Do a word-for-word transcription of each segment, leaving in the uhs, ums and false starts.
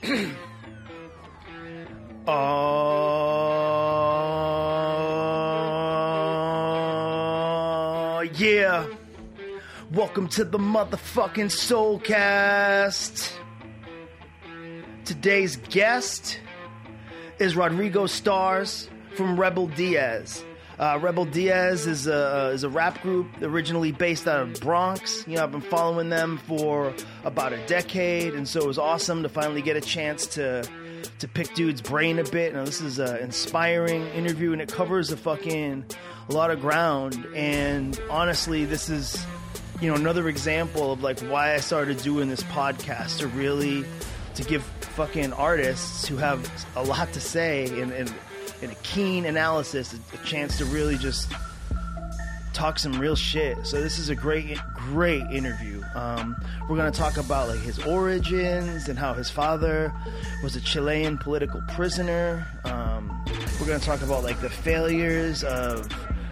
Oh, yeah. Welcome to the motherfucking Soulcast. Today's guest is Rodrigo Stars from Rebel Diaz. Uh, Rebel Diaz is a, is a rap group originally based out of Bronx. You know, I've been following them for about a decade, and so it was awesome to finally get a chance to to pick dude's brain a bit. Now, this is an inspiring interview, and it covers a fucking a lot of ground. And honestly, this is, you know, another example of like why I started doing this podcast, to really to give fucking artists who have a lot to say and, and, and a keen analysis a, a chance to really just talk some real shit. So this is a great, great interview. Um, we're going to talk about like his origins and how his father was a Chilean political prisoner. Um, we're going to talk about like the failures of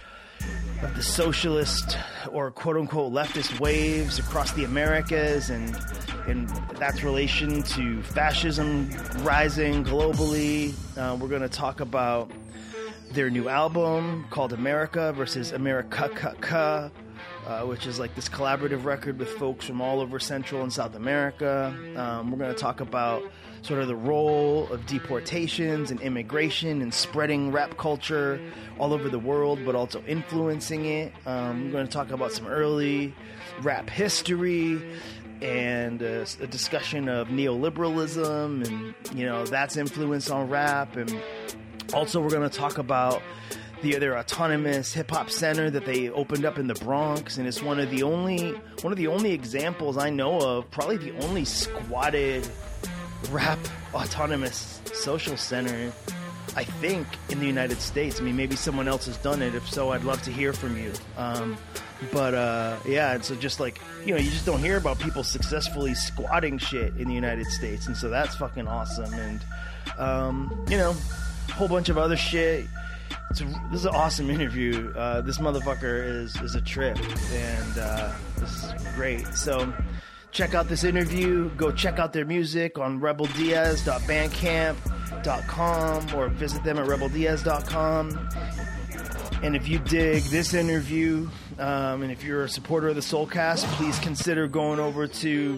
of the socialist or quote unquote leftist waves across the Americas, and and that's relation to fascism rising globally. Uh, we're going to talk about their new album called America versus America, uh, which is like this collaborative record with folks from all over Central and South America. Um, we're going to talk about sort of the role of deportations and immigration and spreading rap culture all over the world, but also influencing it. Um, we're going to talk about some early rap history and uh, a discussion of neoliberalism and, you know, that's influence on rap. And also we're going to talk about the other autonomous hip hop center that they opened up in the Bronx, and it's one of the only one of the only examples I know of, probably the only squatted rap autonomous social center, I think, in the United States. I mean, maybe someone else has done it. If so, I'd love to hear from you. Um, but uh, yeah, and so just like, you know, you just don't hear about people successfully squatting shit in the United States, and so that's fucking awesome. And um, you know, a whole bunch of other shit. It's a, this is an awesome interview. Uh, this motherfucker is is a trip, and uh, this is great. So check out this interview. Go check out their music on rebel diaz dot bandcamp dot com or visit them at rebel diaz dot com. And if you dig this interview, um, and if you're a supporter of the Soulcast, please consider going over to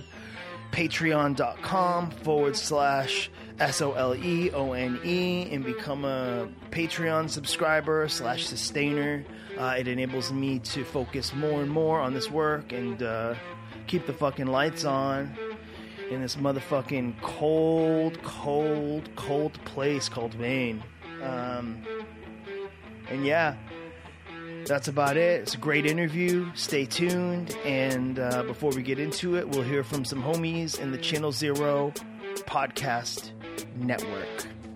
patreon.com forward slash S-O-L-E-O-N-E and become a Patreon subscriber slash sustainer. Uh, it enables me to focus more and more on this work and uh, keep the fucking lights on in this motherfucking cold, cold, cold place called Maine. Um, and yeah, that's about it. It's a great interview. Stay tuned. And uh, before we get into it, we'll hear from some homies in the Channel Zero Podcast Network.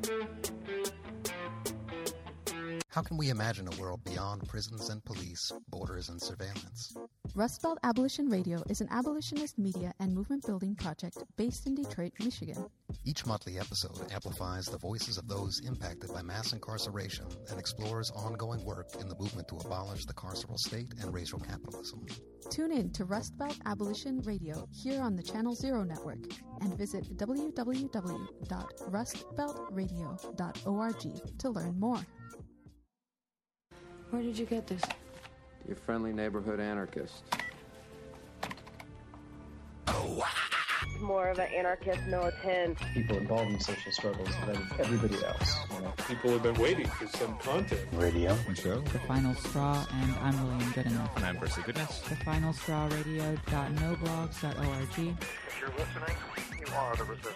How can we imagine a world beyond prisons and police, borders and surveillance? Rust Belt Abolition Radio is an abolitionist media and movement building project based in Detroit, Michigan. Each monthly episode amplifies the voices of those impacted by mass incarceration and explores ongoing work in the movement to abolish the carceral state and racial capitalism. Tune in to Rust Belt Abolition Radio here on the Channel Zero Network and visit w w w dot rust belt radio dot org to learn more. Where did you get this? Your friendly neighborhood anarchist. More of an anarchist militant. People involved in social struggles than everybody else. You know? People have been waiting for some content. Radio. Show. The Final Straw, and I'm William Goodenough. And I'm Percy Goodness. The Final Straw Radio dot no blogs dot org. If you're listening, you are the resistance.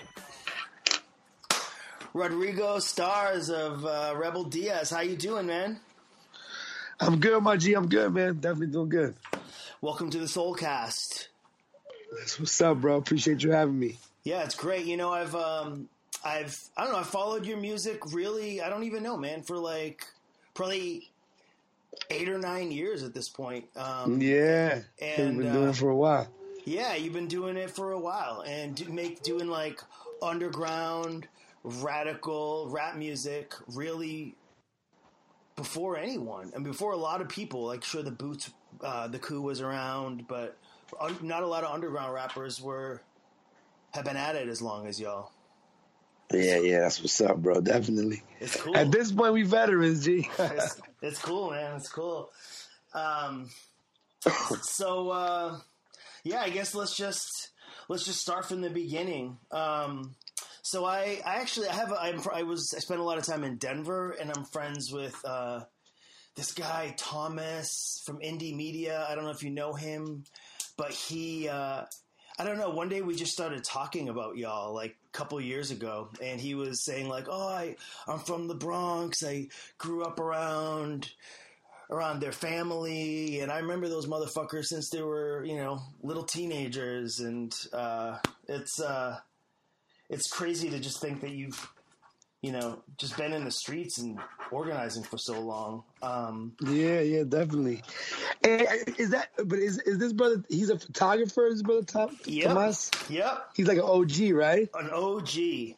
Rodrigo Stars of uh, Rebel Diaz. How you doing, man? I'm good, my G. I'm good, man. Definitely doing good. Welcome to the Soulcast. That's what's up, bro. Appreciate you having me. Yeah, it's great. You know, I've, um, I've, I don't know, I've followed your music really, I don't even know, man, for like probably eight or nine years at this point. Um, yeah. And you've been doing uh, it for a while. Yeah, you've been doing it for a while and do, make doing like underground, radical rap music really before anyone and before a lot of people. Like, sure, the Boots, uh, the Coup was around, but un- not a lot of underground rappers were have been at it as long as y'all. Yeah, yeah, that's what's up, bro. Definitely. It's cool. At this point, we veterans, G. it's, it's cool, man. It's cool. Um, so, uh, yeah, I guess let's just let's just start from the beginning. Um, so I, I actually I have a, I'm, I was I spent a lot of time in Denver, and I'm friends with uh, this guy Thomas from Indie Media. I don't know if you know him, but he uh, I don't know. One day we just started talking about y'all, like a couple years ago, and he was saying like, "Oh, I I'm from the Bronx. I grew up around." around their family, and I remember those motherfuckers since they were, you know, little teenagers, and uh, it's uh, it's crazy to just think that you've, you know, just been in the streets and organizing for so long. Um, yeah, yeah, definitely. And is that? But is is this brother? He's a photographer. Is brother Tom? Yep. Tomas? Yep. He's like an O G, right? An O G.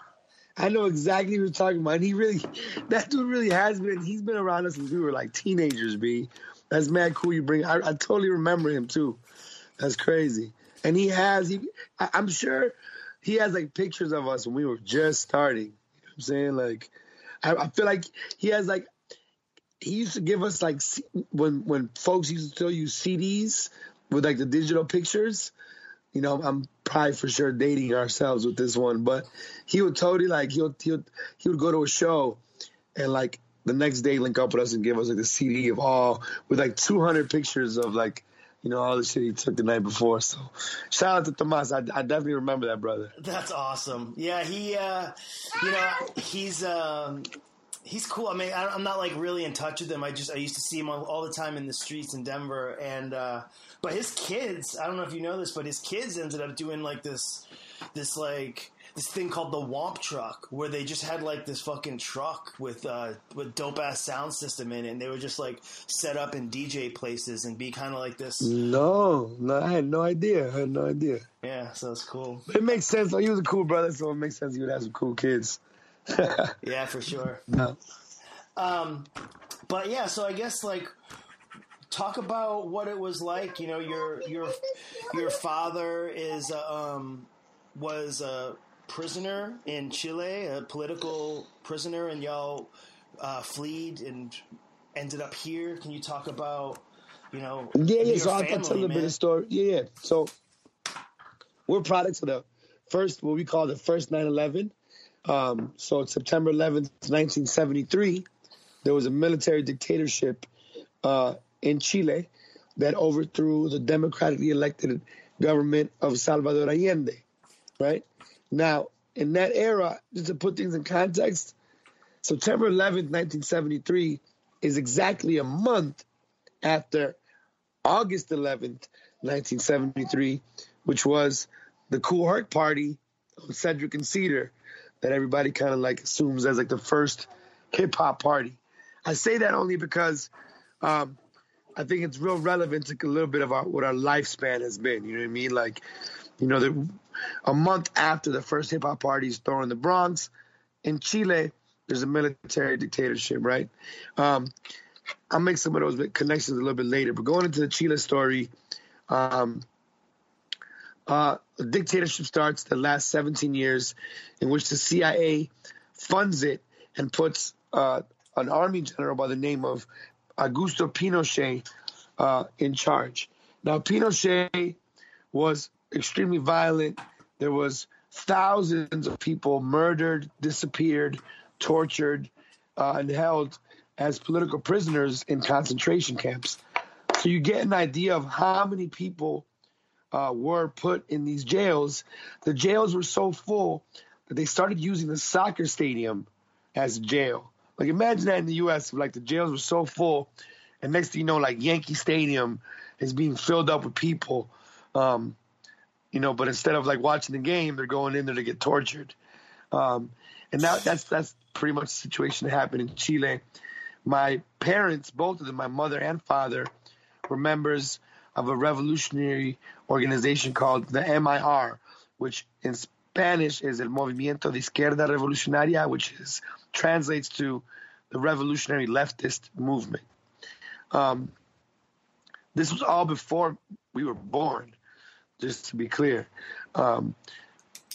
I know exactly what you're talking about. And he really, that dude really has been, he's been around us since we were like teenagers, B. That's mad cool you bring. I, I totally remember him too. That's crazy. And he has, he, I, I'm sure he has like pictures of us when we were just starting. You know what I'm saying? Like, I, I feel like he has like, he used to give us like, when, when folks used to still use C Ds with like the digital pictures. You know, I'm probably for sure dating ourselves with this one, but he would totally like, he would, he would, he would go to a show and like the next day link up with us and give us like the C D of all, with like two hundred pictures of like, you know, all the shit he took the night before. So shout out to Tomas. I, I definitely remember that, brother. That's awesome. Yeah, he, uh, you know, he's, um, he's cool. I mean, I, I'm not like really in touch with him. I just, I used to see him all, all the time in the streets in Denver, and, uh, but his kids, I don't know if you know this, but his kids ended up doing like this, this like this thing called the Womp Truck, where they just had like this fucking truck with uh, with dope ass sound system in it, and they would just like set up in D J places and be kind of like this. No, no, I had no idea. I had no idea. Yeah, so it's cool. But it makes sense. Like, he was a cool brother, so it makes sense he would have some cool kids. Yeah, for sure. No. Um, but yeah, so I guess like. Talk about what it was like. You know, your your your father is uh, um, was a prisoner in Chile, a political prisoner, and y'all uh, fled and ended up here. Can you talk about, you know, yeah, yeah. your So family, I'll tell a little man? bit of story. Yeah, yeah. So we're products of the first, what we call the first nine eleven. Um, so September eleventh, nineteen seventy-three, there was a military dictatorship uh, in Chile that overthrew the democratically elected government of Salvador Allende, right? Now, in that era, just to put things in context, September eleventh, nineteen seventy-three is exactly a month after August eleventh, nineteen seventy-three, which was the Cool Herc Party of Cedric and Cedar that everybody kind of like assumes as like the first hip-hop party. I say that only because um, I think it's real relevant to a little bit of our, what our lifespan has been. You know what I mean? Like, you know, the, a month after the first hip-hop party is thrown in the Bronx, in Chile, there's a military dictatorship, right? Um, I'll make some of those connections a little bit later. But going into the Chile story, um, uh, the dictatorship starts that lasts seventeen years, in which the C I A funds it and puts uh, an army general by the name of Augusto Pinochet uh, in charge. Now, Pinochet was extremely violent. There was thousands of people murdered, disappeared, tortured, uh, and held as political prisoners in concentration camps. So you get an idea of how many people uh, were put in these jails. The jails were so full that they started using the soccer stadium as a jail. Like, imagine that in the U S, like the jails were so full, and next thing you know, like Yankee Stadium is being filled up with people. Um, you know, but instead of like watching the game, they're going in there to get tortured. Um, and now that's that's pretty much the situation that happened in Chile. My parents, both of them, my mother and father, were members of a revolutionary organization called the M I R, which in Spanish is El Movimiento de Izquierda Revolucionaria, which is translates to the revolutionary leftist movement. Um, this was all before we were born, just to be clear. Um,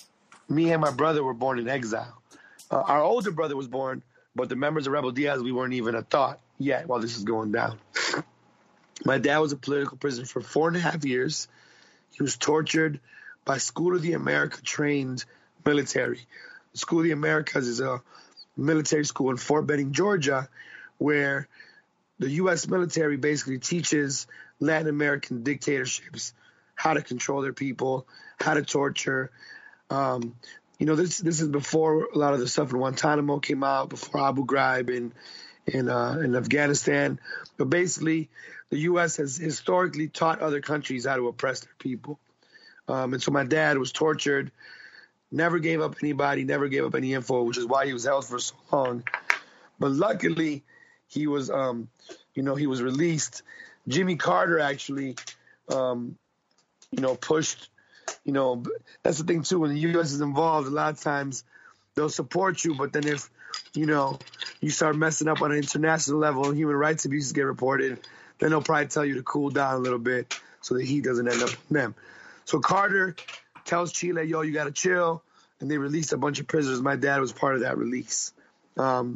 me and my brother were born in exile. Uh, our older brother was born, but the members of Rebel Diaz, we weren't even a thought yet while this is going down. My dad was a political prisoner for four and a half years. He was tortured by School of the America trained military. School of the Americas is a military school in Fort Benning, Georgia, where the U S military basically teaches Latin American dictatorships how to control their people, how to torture. Um, you know, this this is before a lot of the stuff in Guantanamo came out, before Abu Ghraib in in, uh, in Afghanistan. But basically, the U S has historically taught other countries how to oppress their people. Um, and so my dad was tortured, never gave up anybody, never gave up any info, which is why he was held for so long. But luckily, he was, um, you know, he was released. Jimmy Carter actually, um, you know, pushed, you know, that's the thing too, when the U S is involved, a lot of times they'll support you, but then if, you know, you start messing up on an international level and human rights abuses get reported, then they'll probably tell you to cool down a little bit so that he doesn't end up with them. So Carter tells Chile, yo, you got to chill, and they released a bunch of prisoners. My dad was part of that release. Um,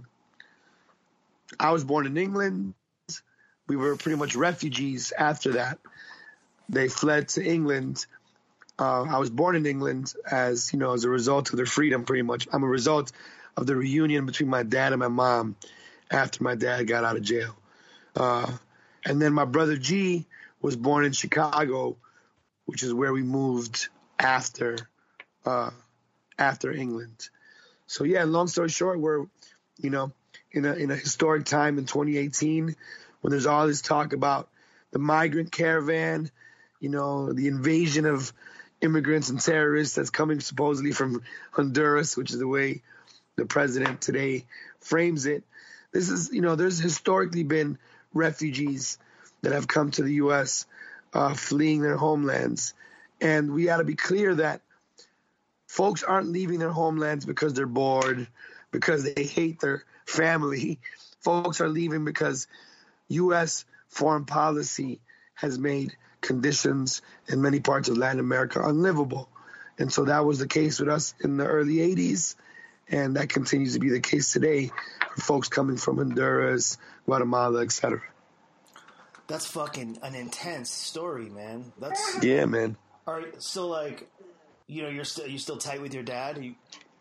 I was born in England. We were pretty much refugees after that. They fled to England. Uh, I was born in England as, you know, as a result of their freedom, pretty much. I'm a result of the reunion between my dad and my mom after my dad got out of jail. Uh, and then my brother G was born in Chicago, which is where we moved after uh, after England. So, yeah, long story short, we're, you know, in a, in a historic time in twenty eighteen when there's all this talk about the migrant caravan, you know, the invasion of immigrants and terrorists that's coming supposedly from Honduras, which is the way the president today frames it. This is, you know, there's historically been refugees that have come to the U S uh, fleeing their homelands. And we got to be clear that folks aren't leaving their homelands because they're bored, because they hate their family. Folks are leaving because U S foreign policy has made conditions in many parts of Latin America unlivable. And so that was the case with us in the early eighties, and that continues to be the case today for folks coming from Honduras, Guatemala, et cetera. That's fucking an intense story, man. That's yeah, man. All right, so like, you know, you're still you still tight with your dad? You...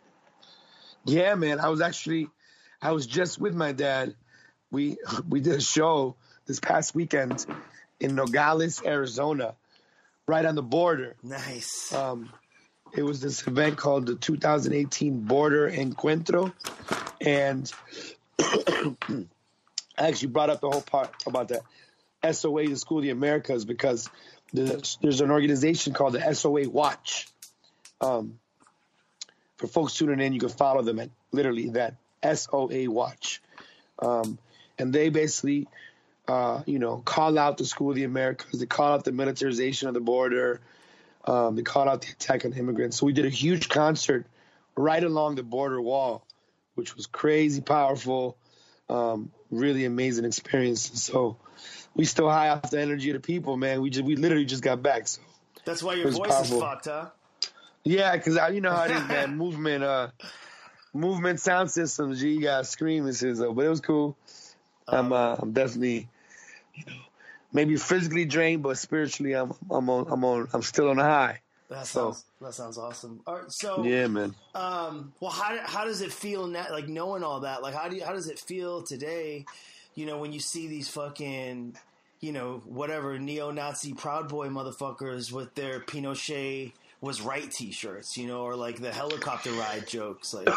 Yeah, man. I was actually, I was just with my dad. We we did a show this past weekend in Nogales, Arizona, right on the border. Nice. Um, it was this event called the two thousand eighteen Border Encuentro, and I actually brought up the whole part about the S O A, the School of the Americas, because there's, there's an organization called the S O A Watch. Um, for folks tuning in, you can follow them at literally that S O A Watch. Um, and they basically, uh, you know, call out the School of the Americas. They call out the militarization of the border. Um, they call out the attack on immigrants. So we did a huge concert right along the border wall, which was crazy powerful, um, really amazing experience. And so we still high off the energy of the people, man. We just we literally just got back. So that's why your voice powerful. Is fucked, huh? Yeah, because you know how it is, man. movement, uh, movement, sound systems. G, you gotta scream and shit. So, but it was cool. Um, I'm, uh, I'm definitely, you know, maybe physically drained, but spiritually, I'm, I'm on, I'm on, I'm still on a high. That so, sounds, that sounds awesome. All right, so yeah, man. Um, well, how how does it feel now? Like knowing all that, like how do you, how does it feel today? You know, when you see these fucking, you know, whatever neo-Nazi Proud Boy motherfuckers with their Pinochet was right T-shirts, you know, or like the helicopter ride jokes, like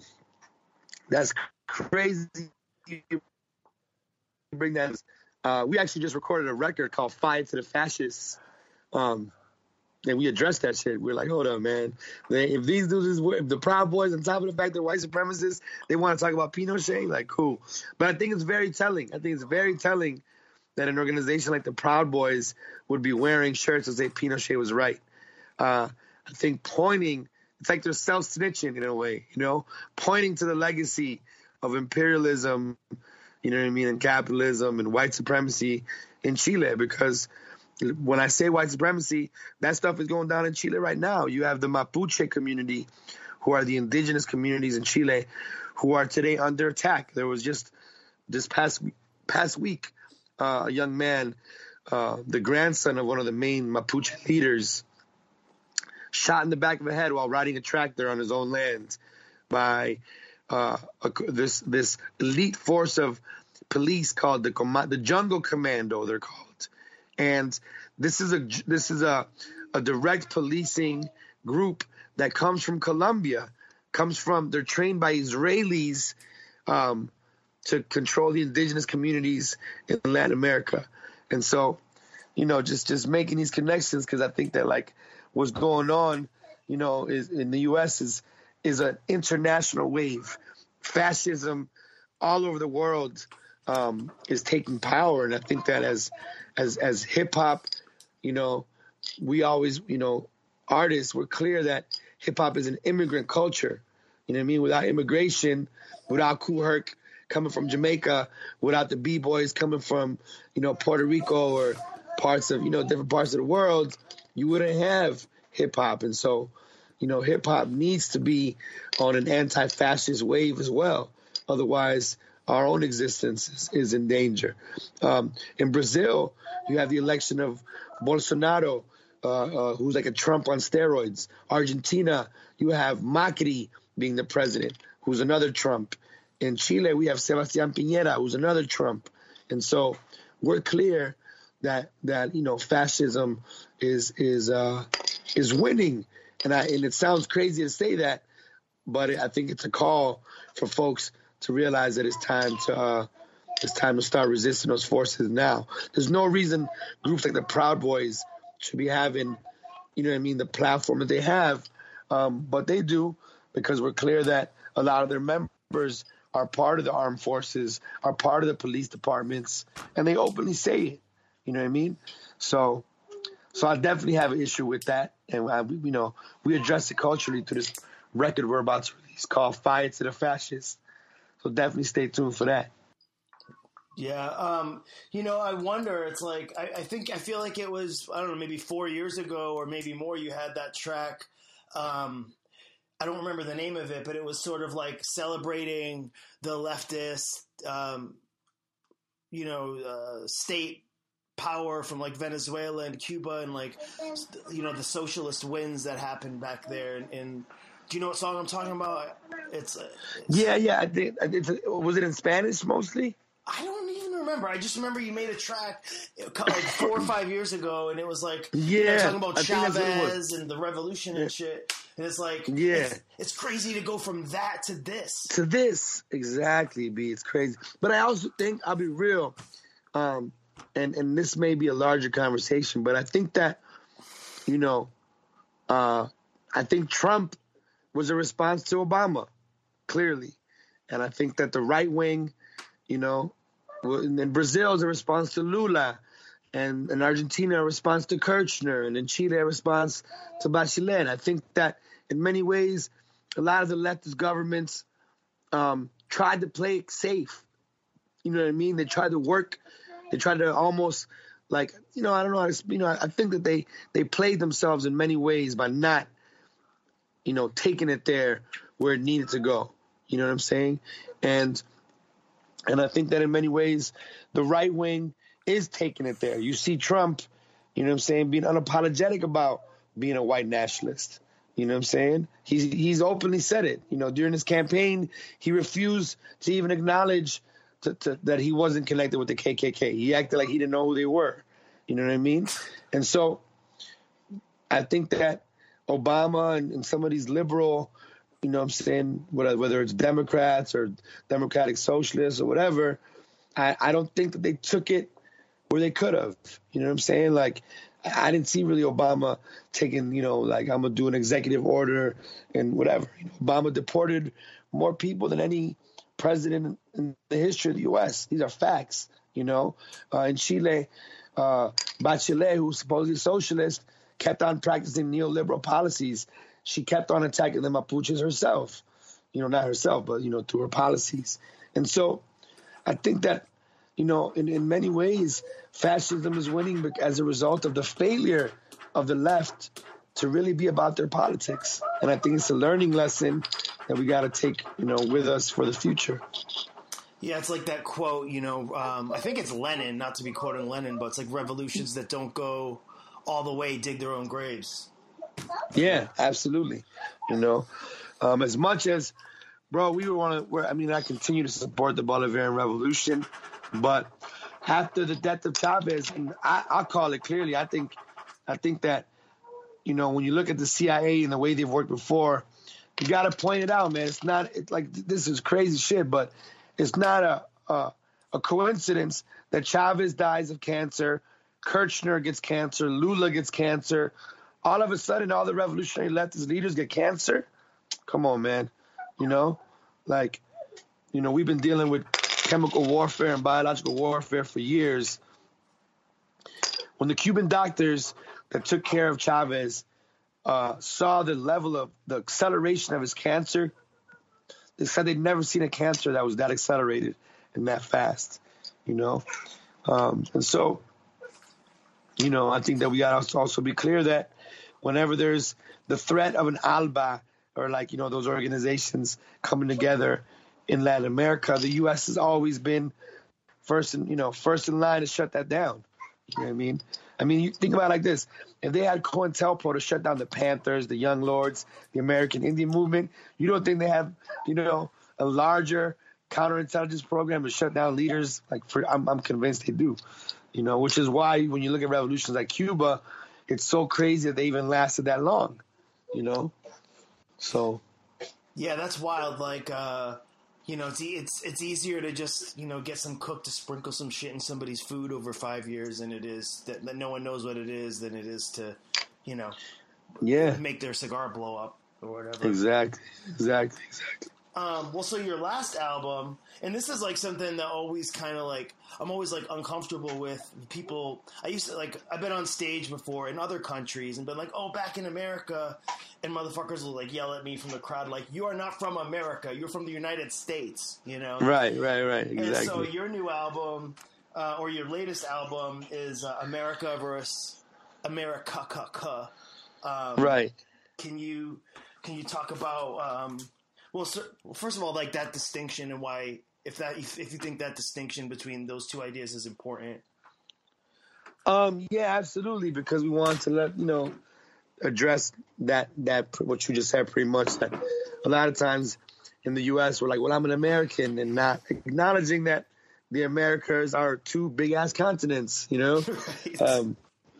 that's crazy. You bring that. Uh, we actually just recorded a record called "Fight to the Fascists," um, and we addressed that shit. We're like, hold up, man. If these dudes, if the Proud Boys, on top of the fact they're white supremacists, they want to talk about Pinochet, like, cool. But I think it's very telling. I think it's very telling that an organization like the Proud Boys would be wearing shirts that say Pinochet was right. Uh, I think pointing, it's like they're self-snitching in a way, you know, pointing to the legacy of imperialism, you know what I mean, and capitalism and white supremacy in Chile, because when I say white supremacy, that stuff is going down in Chile right now. You have the Mapuche community, who are the indigenous communities in Chile, who are today under attack. There was just this past past week, uh, a young man, uh, the grandson of one of the main Mapuche leaders, shot in the back of the head while riding a tractor on his own land by uh, a, this this elite force of police called the Com- the Jungle Commando. They're called, and this is a this is a a direct policing group that comes from Colombia, comes from they're trained by Israelis um, to control the indigenous communities in Latin America, and so you know just just making these connections because I think that like what's going on, you know, is in the U S is is an international wave. Fascism all over the world um, is taking power, and I think that as as as hip hop, you know, we always, you know, artists, we're clear that hip hop is an immigrant culture. You know what I mean? Without immigration, without Kool Herc coming from Jamaica, without the B-boys coming from, you know, Puerto Rico or parts of, you know, different parts of the world, you wouldn't have hip hop. And so, you know, hip hop needs to be on an anti-fascist wave as well. Otherwise, our own existence is, is in danger. Um, in Brazil, you have the election of Bolsonaro, uh, uh, who's like a Trump on steroids. Argentina, you have Macri being the president, who's another Trump. In Chile, we have Sebastián Piñera, who's another Trump. And so we're clear that that you know fascism is is uh, is winning, and I and it sounds crazy to say that, but I think it's a call for folks to realize that it's time to uh, it's time to start resisting those forces now. There's no reason groups like the Proud Boys should be having, you know what I mean, the platform that they have, um, but they do because we're clear that a lot of their members are part of the armed forces, are part of the police departments, and they openly say it. You know what I mean? So, so I definitely have an issue with that, and I, you know, we address it culturally through this record we're about to release called "Fire to the Fascists." So definitely stay tuned for that. Yeah, um, you know, I wonder. It's like I, I think I feel like it was I don't know, maybe four years ago or maybe more. You had that track. Um, I don't remember the name of it, but it was sort of like celebrating the leftist, um, you know, uh, state power from like Venezuela and Cuba and like, you know, the socialist wins that happened back there. And, and do you know what song I'm talking about? It's, it's yeah, yeah. I think it's, was it in Spanish mostly? I don't even remember. I just remember you made a track like four or five years ago, and it was like, yeah, you know, talking about I Chavez and the revolution and shit. And it's like, yeah, it's, it's crazy to go from that to this. To this, exactly, B. It's crazy. But I also think, I'll be real, um, and and this may be a larger conversation, but I think that, you know, uh, I think Trump was a response to Obama, clearly, and I think that the right wing, you know. In Brazil, is a response to Lula, and in Argentina, a response to Kirchner, and in Chile, a response to Bachelet. I think that in many ways, a lot of the leftist governments um, tried to play it safe. You know what I mean? They tried to work. They tried to almost like, you know, I don't know how to, you know, I think that they, they played themselves in many ways by not, you know, taking it there where it needed to go. You know what I'm saying? And And I think that in many ways, the right wing is taking it there. You see Trump, you know what I'm saying, being unapologetic about being a white nationalist. You know what I'm saying? He's, he's openly said it. You know, during his campaign, he refused to even acknowledge to, to, that he wasn't connected with the K K K. He acted like he didn't know who they were. You know what I mean? And so I think that Obama and, and some of these liberal, you know what I'm saying, whether it's Democrats or Democratic Socialists or whatever, I, I don't think that they took it where they could have. You know what I'm saying? Like, I didn't see really Obama taking, you know, like, I'm going to do an executive order and whatever. You know, Obama deported more people than any president in the history of the U S. These are facts, you know. Uh, in Chile, uh, Bachelet, who's supposedly socialist, kept on practicing neoliberal policies. She kept on attacking the Mapuches herself, you know, not herself, but, you know, through her policies. And so I think that, you know, in, in many ways, fascism is winning as a result of the failure of the left to really be about their politics. And I think it's a learning lesson that we got to take, you know, with us for the future. Yeah, it's like that quote, you know, um, I think it's Lenin, not to be quoting Lenin, but it's like revolutions that don't go all the way dig their own graves. Yeah, absolutely. You know, um, as much as, bro, we want to, I mean, I continue to support the Bolivarian Revolution, but after the death of Chavez, and I, I'll call it clearly, I think, I think that, you know, when you look at the C I A and the way they've worked before, you got to point it out, man. It's not it's like this is crazy shit, but it's not a, a a coincidence that Chavez dies of cancer, Kirchner gets cancer, Lula gets cancer. All of a sudden, all the revolutionary leftist leaders get cancer. Come on, man. You know, like, you know, we've been dealing with chemical warfare and biological warfare for years. When the Cuban doctors that took care of Chavez uh, saw the level of the acceleration of his cancer, they said they'd never seen a cancer that was that accelerated and that fast, you know? Um, and so, you know, I think that we got to also be clear that whenever there's the threat of an ALBA or like, you know, those organizations coming together in Latin America, the U S has always been first in, you know, first in line to shut that down. You know what I mean? I mean, you think about it like this. If they had COINTELPRO to shut down the Panthers, the Young Lords, the American Indian movement, you don't think they have, you know, a larger counterintelligence program to shut down leaders? Like, for, I'm, I'm convinced they do, you know, which is why when you look at revolutions like Cuba, it's so crazy that they even lasted that long, you know? So. Yeah, that's wild. Like, uh, you know, it's, it's it's easier to just, you know, get some cook to sprinkle some shit in somebody's food over five years than it is that, that no one knows what it is than it is to, you know, yeah, make their cigar blow up or whatever. Exactly, exactly, exactly. Um, well, so your last album, and this is like something that always kind of like, I'm always like uncomfortable with people. I used to like, I've been on stage before in other countries and been like, oh, back in America, and motherfuckers will like yell at me from the crowd, like, you are not from America, you're from the United States, you know? Right, right, right, exactly. And so your new album, uh, or your latest album is uh, America versus America. Um, right. Can you, can you talk about, um, Well, sir, well, first of all, like that distinction and why, if that, if, if you think that distinction between those two ideas is important. Um, yeah, absolutely, because we want to let you know address that that what you just said pretty much. That a lot of times in the U S we're like, well, I'm an American, and not acknowledging that the Americas are two big ass continents, you know, right. um,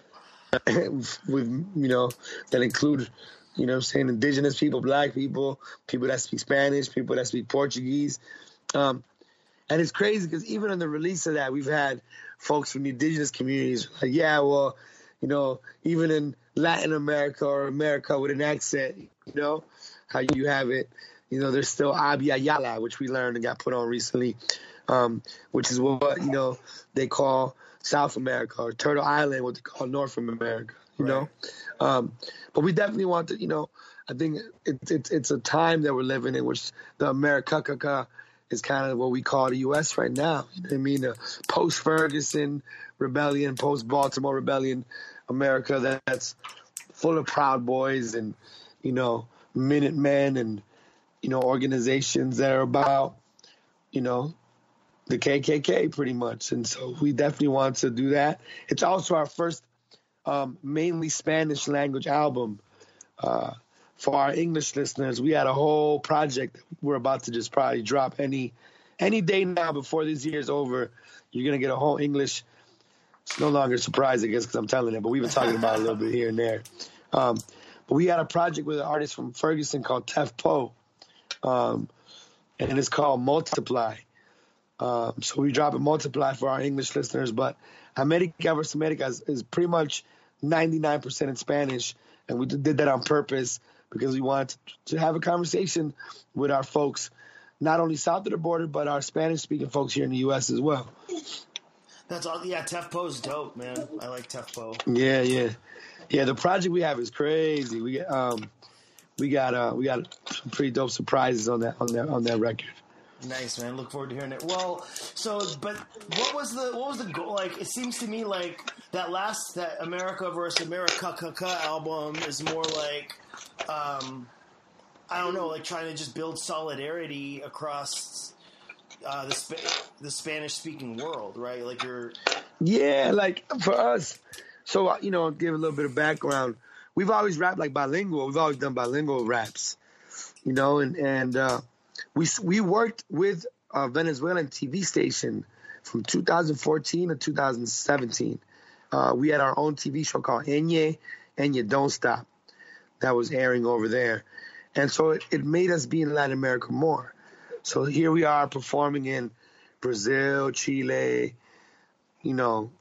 with you know that include. You know what I'm saying? Indigenous people, black people, people that speak Spanish, people that speak Portuguese. Um, and it's crazy because even in the release of that, we've had folks from the indigenous communities like, yeah, well, you know, even in Latin America or America with an accent, you know, how you have it, you know, there's still Abya Yala, which we learned and got put on recently, um, which is what, you know, they call South America, or Turtle Island, what they call North America. You know, right. um, but we definitely want to, you know, I think it's it, it's a time that we're living in which the America is kind of what we call the U S right now. You know what I mean? The post-Ferguson rebellion, post-Baltimore rebellion, America that, that's full of Proud Boys and, you know, Minutemen and, you know, organizations that are about, you know, the K K K pretty much. And so we definitely want to do that. It's also our first Um, mainly Spanish language album. Uh, for our English listeners, we had a whole project that we're about to just probably drop any any day now before this year's over. You're going to get a whole English. It's no longer a surprise, I guess, because I'm telling it, but we've been talking about it a little bit here and there. Um, but we had a project with an artist from Ferguson called Tef Poe, um, and it's called Multiply. Um, so we drop it Multiply for our English listeners, but America versus America is, is pretty much ninety-nine percent in Spanish, and we did that on purpose because we wanted to, to have a conversation with our folks, not only south of the border, but our Spanish-speaking folks here in the U S as well. That's all. Yeah, Tef Poe's dope, man. I like Tef Poe. Yeah, yeah, yeah. The project we have is crazy. We um, we got uh, we got some pretty dope surprises on that on that on that record. Nice, man. Look forward to hearing it. Well, so, but what was the what was the goal? Like, it seems to me like that last that America versus America album is more like, um, I don't know, like trying to just build solidarity across uh, the Sp- the Spanish speaking world, right? Like you're, yeah, like for us. So you know, I'll give a little bit of background. We've always rapped like bilingual. We've always done bilingual raps, you know, and and. Uh, We we worked with a Venezuelan T V station from two thousand fourteen to two thousand seventeen. Uh, we had our own T V show called Enye, Enye Don't Stop, that was airing over there. And so it, it made us be in Latin America more. So here we are performing in Brazil, Chile, you know,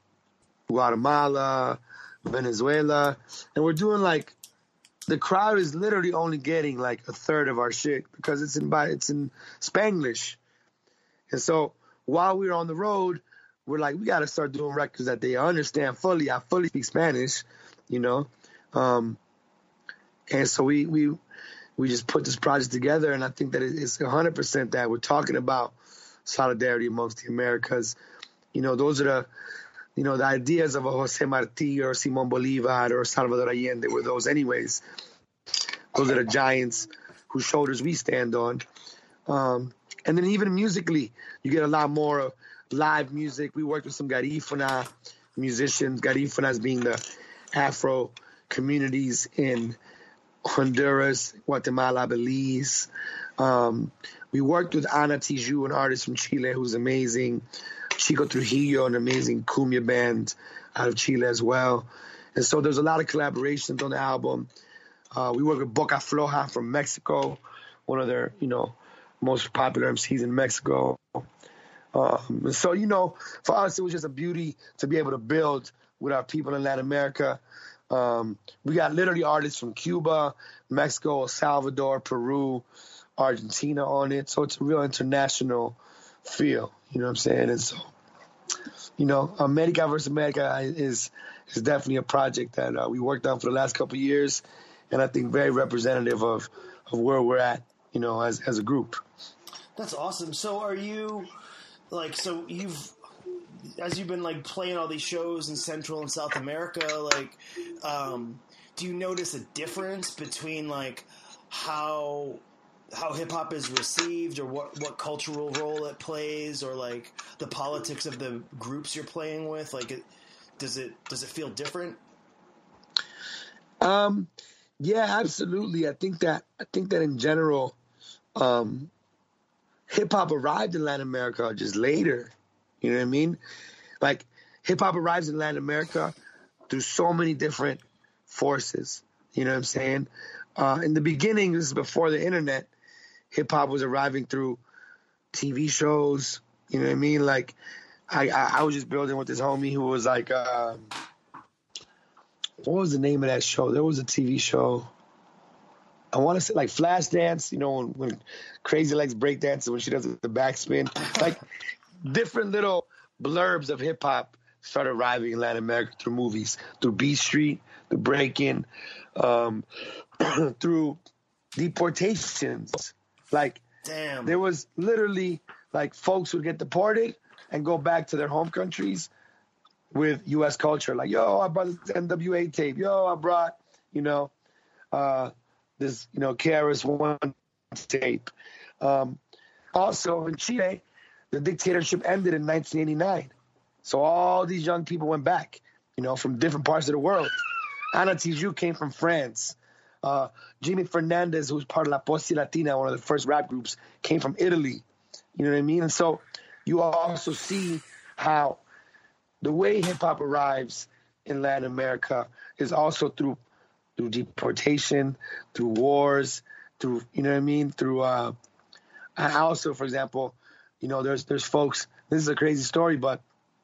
Guatemala, Venezuela. And we're doing like, the crowd is literally only getting like a third of our shit because it's in it's in Spanglish. And so while we were on the road, we're like, we got to start doing records that they understand fully. I fully speak Spanish, you know. Um, and so we we we just put this project together, and I think that it's one hundred percent that we're talking about solidarity amongst the Americas. You know, those are the, you know, the ideas of a Jose Marti or Simon Bolivar or Salvador Allende were those anyways. Those are the giants whose shoulders we stand on. Um, and then even musically, you get a lot more live music. We worked with some Garifuna musicians, Garifunas being the Afro communities in Honduras, Guatemala, Belize. Um, we worked with Ana Tijoux, an artist from Chile who's amazing. Chico Trujillo, an amazing cumbia band out of Chile as well. And so there's a lot of collaborations on the album. Uh, we work with Boca Floja from Mexico, one of their, you know, most popular M Cs in Mexico. Um, and so, you know, for us, it was just a beauty to be able to build with our people in Latin America. Um, we got literally artists from Cuba, Mexico, El Salvador, Peru, Argentina on it. So it's a real international feel, you know what I'm saying? And so, you know, America versus America is is definitely a project that uh, we worked on for the last couple of years, and I think very representative of, of where we're at, you know, as as a group. That's awesome. So are you, like, so you've, as you've been, like, playing all these shows in Central and South America, like, um, do you notice a difference between, like, how how hip-hop is received or what, what cultural role it plays or, like, the politics of the groups you're playing with? Like, it, does it does it feel different? Um, yeah, absolutely. I think that I think that in general, um, hip-hop arrived in Latin America just later. You know what I mean? Like, hip-hop arrives in Latin America through so many different forces. You know what I'm saying? Uh, in the beginning, this is before the internet, hip-hop was arriving through T V shows. You know what I mean? Like, I, I, I was just building with this homie who was like, uh, what was the name of that show? There was a T V show. I want to say like Flashdance, you know, when, when Crazy Legs breakdances, when she does the backspin. Like, different little blurbs of hip-hop started arriving in Latin America through movies, through Beat Street, through Breakin', um, through deportations. Like, damn, there was literally, like, folks would get deported and go back to their home countries with U S culture. Like, yo, I brought this N W A tape. Yo, I brought, you know, uh, this, you know, K R S One tape. Um, also, in Chile, the dictatorship ended in nineteen eighty-nine. So all these young people went back, you know, from different parts of the world. Ana Tijoux came from France. Uh, Jimmy Fernandez, who's part of La Posse Latina, one of the first rap groups, came from Italy. You know what I mean? And so you also see how the way hip-hop arrives in Latin America is also through through deportation, through wars, through, you know what I mean? Through, uh, I also, for example, you know, there's there's folks, this is a crazy story, but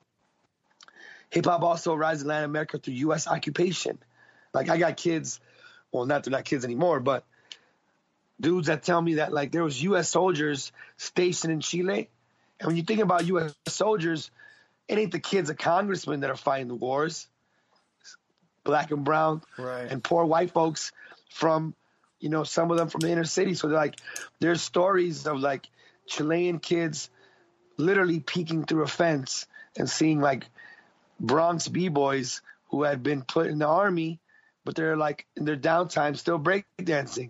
hip-hop also arrives in Latin America through U S occupation. Like, I got kids, well, not they're not kids anymore, but dudes that tell me that, like, there was U S soldiers stationed in Chile. And when you think about U S soldiers, it ain't the kids of congressmen that are fighting the wars. It's black and brown, right, and poor white folks from, you know, some of them from the inner city. So they're like, there's stories of, like, Chilean kids literally peeking through a fence and seeing like Bronx b-boys who had been put in the army, but they're like in their downtime still breakdancing.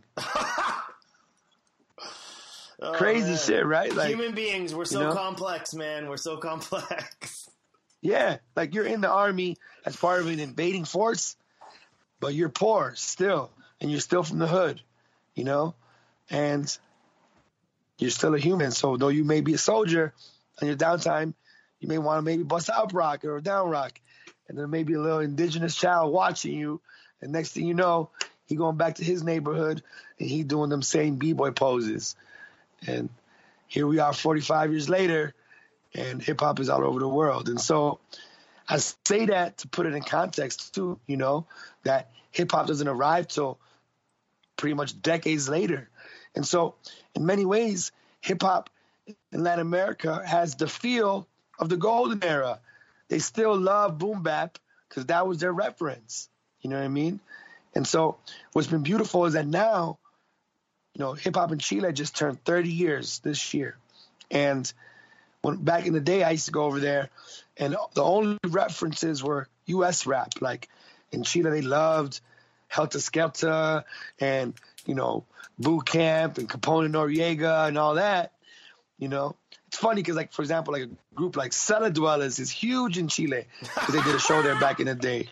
Oh, Crazy man. shit, right? Like, human beings, we're so you know? complex, man. We're so complex. Yeah, like you're in the army as part of an invading force, but you're poor still, and you're still from the hood, you know? And you're still a human. So though you may be a soldier on your downtime, you may want to maybe bust a up rock or a down rock. And there may be a little indigenous child watching you. And next thing you know, he going back to his neighborhood and he doing them same b-boy poses. And here we are forty-five years later, and hip-hop is all over the world. And so I say that to put it in context, too, you know, that hip-hop doesn't arrive till pretty much decades later. And so in many ways, hip-hop in Latin America has the feel of the golden era. They still love boom bap because that was their reference. You know what I mean? And so what's been beautiful is that now, you know, hip-hop in Chile just turned thirty years this year. And when back in the day, I used to go over there, and the only references were U S rap. Like in Chile, they loved Helter Skelter and, you know, Boot Camp and Capone and Noriega and all that, you know. It's funny because, like, for example, like a group like Cellar Dwellers is huge in Chile because they did a show there back in the day.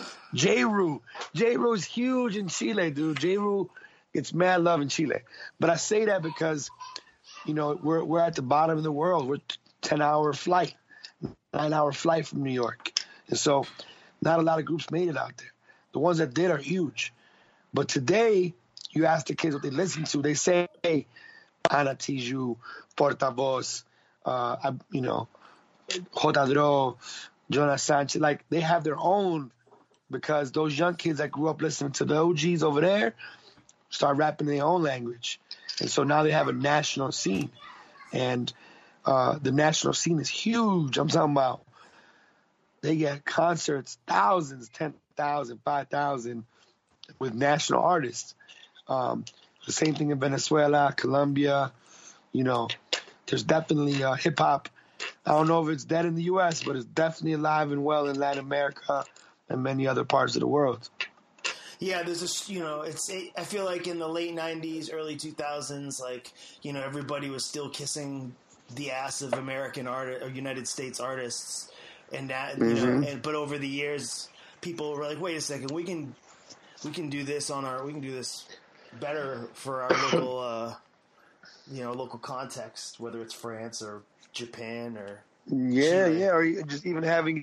J-Ru. J-Ru's huge in Chile, dude. J-Ru gets mad love in Chile. But I say that because, you know, we're we're at the bottom of the world. We're ten-hour flight, nine-hour flight from New York. And so not a lot of groups made it out there. The ones that did are huge. But today, you ask the kids what they listen to, they say, hey, Ana Tijoux, Portavoz, uh, I, you know, Jotadro, Jonas Sanchez. Like, they have their own because those young kids that grew up listening to the O Gs over there start rapping their own language. And so now they have a national scene. And uh, the national scene is huge. I'm talking about they get concerts, thousands, ten thousand, five thousand with national artists. Um, the same thing in Venezuela, Colombia. You know, there's definitely uh, hip-hop. I don't know if it's dead in the U S, but it's definitely alive and well in Latin America and many other parts of the world. Yeah, there's a, you know, it's, I feel like in the late nineties, early two thousands, like, you know, everybody was still kissing the ass of American art or United States artists. And that, you Mm-hmm. know, and, but over the years, people were like, wait a second, we can, we can do this on our, we can do this better for our local, uh, you know, local context, whether it's France or Japan or Yeah, Chile. yeah, or just even having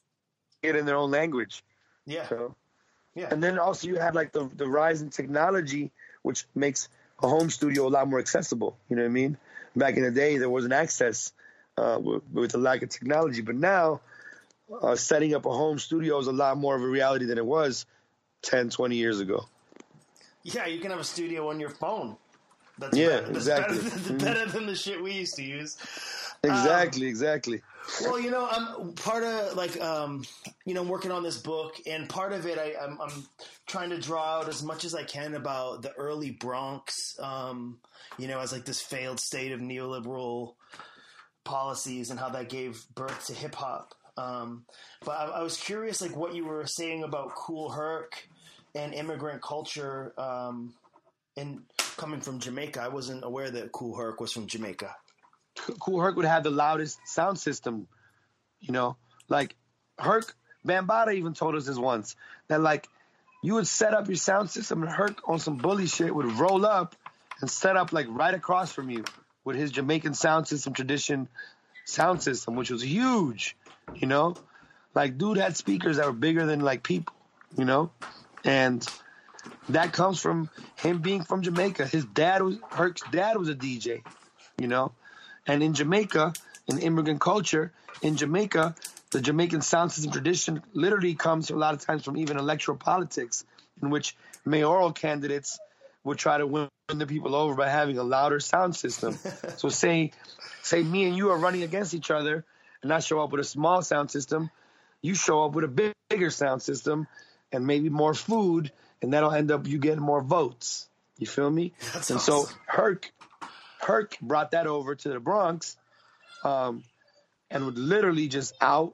it in their own language. Yeah. So, yeah. and then also you have like the the rise in technology, which makes a home studio a lot more accessible. You know what I mean? Back in the day, there wasn't access uh, with, with the lack of technology, but now uh, setting up a home studio is a lot more of a reality than it was ten, twenty years ago. Yeah, you can have a studio on your phone. That's Yeah, better, that's exactly. Better than, better than the shit we used to use. Exactly, Um, exactly. Well, you know, I'm part of like, um, you know, I'm working on this book, and part of it, I, I'm, I'm trying to draw out as much as I can about the early Bronx, um, you know, as like this failed state of neoliberal policies and how that gave birth to hip hop. Um, but I, I was curious, like, what you were saying about Kool Herc and immigrant culture, um, and coming from Jamaica. I wasn't aware that Kool Herc was from Jamaica. Kool Herc would have the loudest sound system, you know, like Herc, Bambaataa even told us this once, that like you would set up your sound system and Herc on some bully shit would roll up and set up like right across from you with his Jamaican sound system tradition sound system, which was huge, you know, like dude had speakers that were bigger than like people, you know, and that comes from him being from Jamaica. His dad was, Herc's dad was a D J, you know. And in Jamaica, in immigrant culture, in Jamaica, the Jamaican sound system tradition literally comes a lot of times from even electoral politics, in which mayoral candidates would try to win the people over by having a louder sound system. So say, say me and you are running against each other, and I show up with a small sound system, you show up with a big, bigger sound system, and maybe more food, and that'll end up you getting more votes. You feel me? That's and awesome. so Herc, Herc brought that over to the Bronx, um, and would literally just out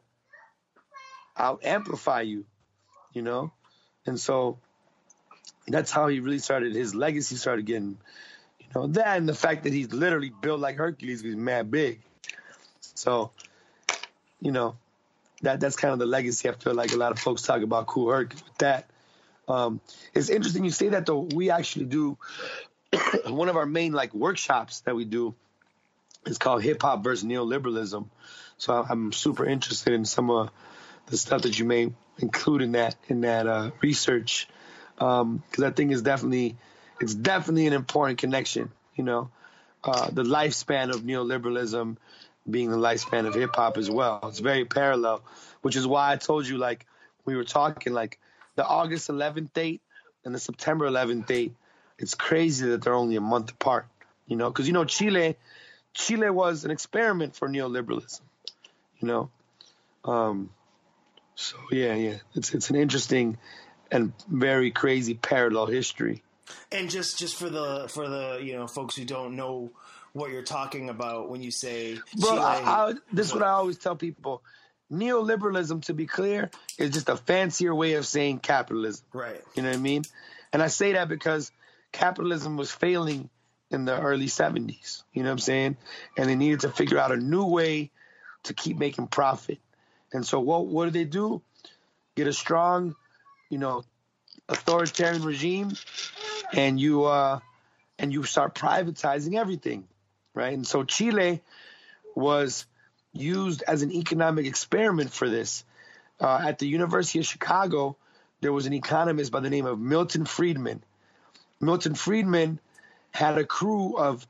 out amplify you, you know, and so that's how he really started. His legacy started getting, you know, that and the fact that he's literally built like Hercules, he's mad big. So, you know, that that's kind of the legacy. I feel like a lot of folks talk about Kool Herc with that. Um, it's interesting you say that, though. We actually do one of our main like workshops that we do is called Hip Hop versus Neoliberalism. So I'm super interested in some of the stuff that you may include in that in that uh, research, because um, I think it's definitely it's definitely an important connection. You know, uh, the lifespan of neoliberalism being the lifespan of hip hop as well. It's very parallel, which is why I told you, like we were talking, like the August eleventh date and the September eleventh date. It's crazy that they're only a month apart. You know, because you know Chile, Chile was an experiment for neoliberalism. You know. Um, So yeah, yeah, it's it's an interesting and very crazy parallel history. And just, just for the for the you know folks who don't know what you're talking about when you say Bro, Chile, I, I, this is what I always tell people: neoliberalism, to be clear, is just a fancier way of saying capitalism. Right. You know what I mean? And I say that because capitalism was failing in the early seventies. You know what I'm saying? And they needed to figure out a new way to keep making profit. And so what what do they do? Get a strong, you know, authoritarian regime, and you uh, and you start privatizing everything, right? And so Chile was used as an economic experiment for this. Uh, at the University of Chicago, there was an economist by the name of Milton Friedman. Milton Friedman had a crew of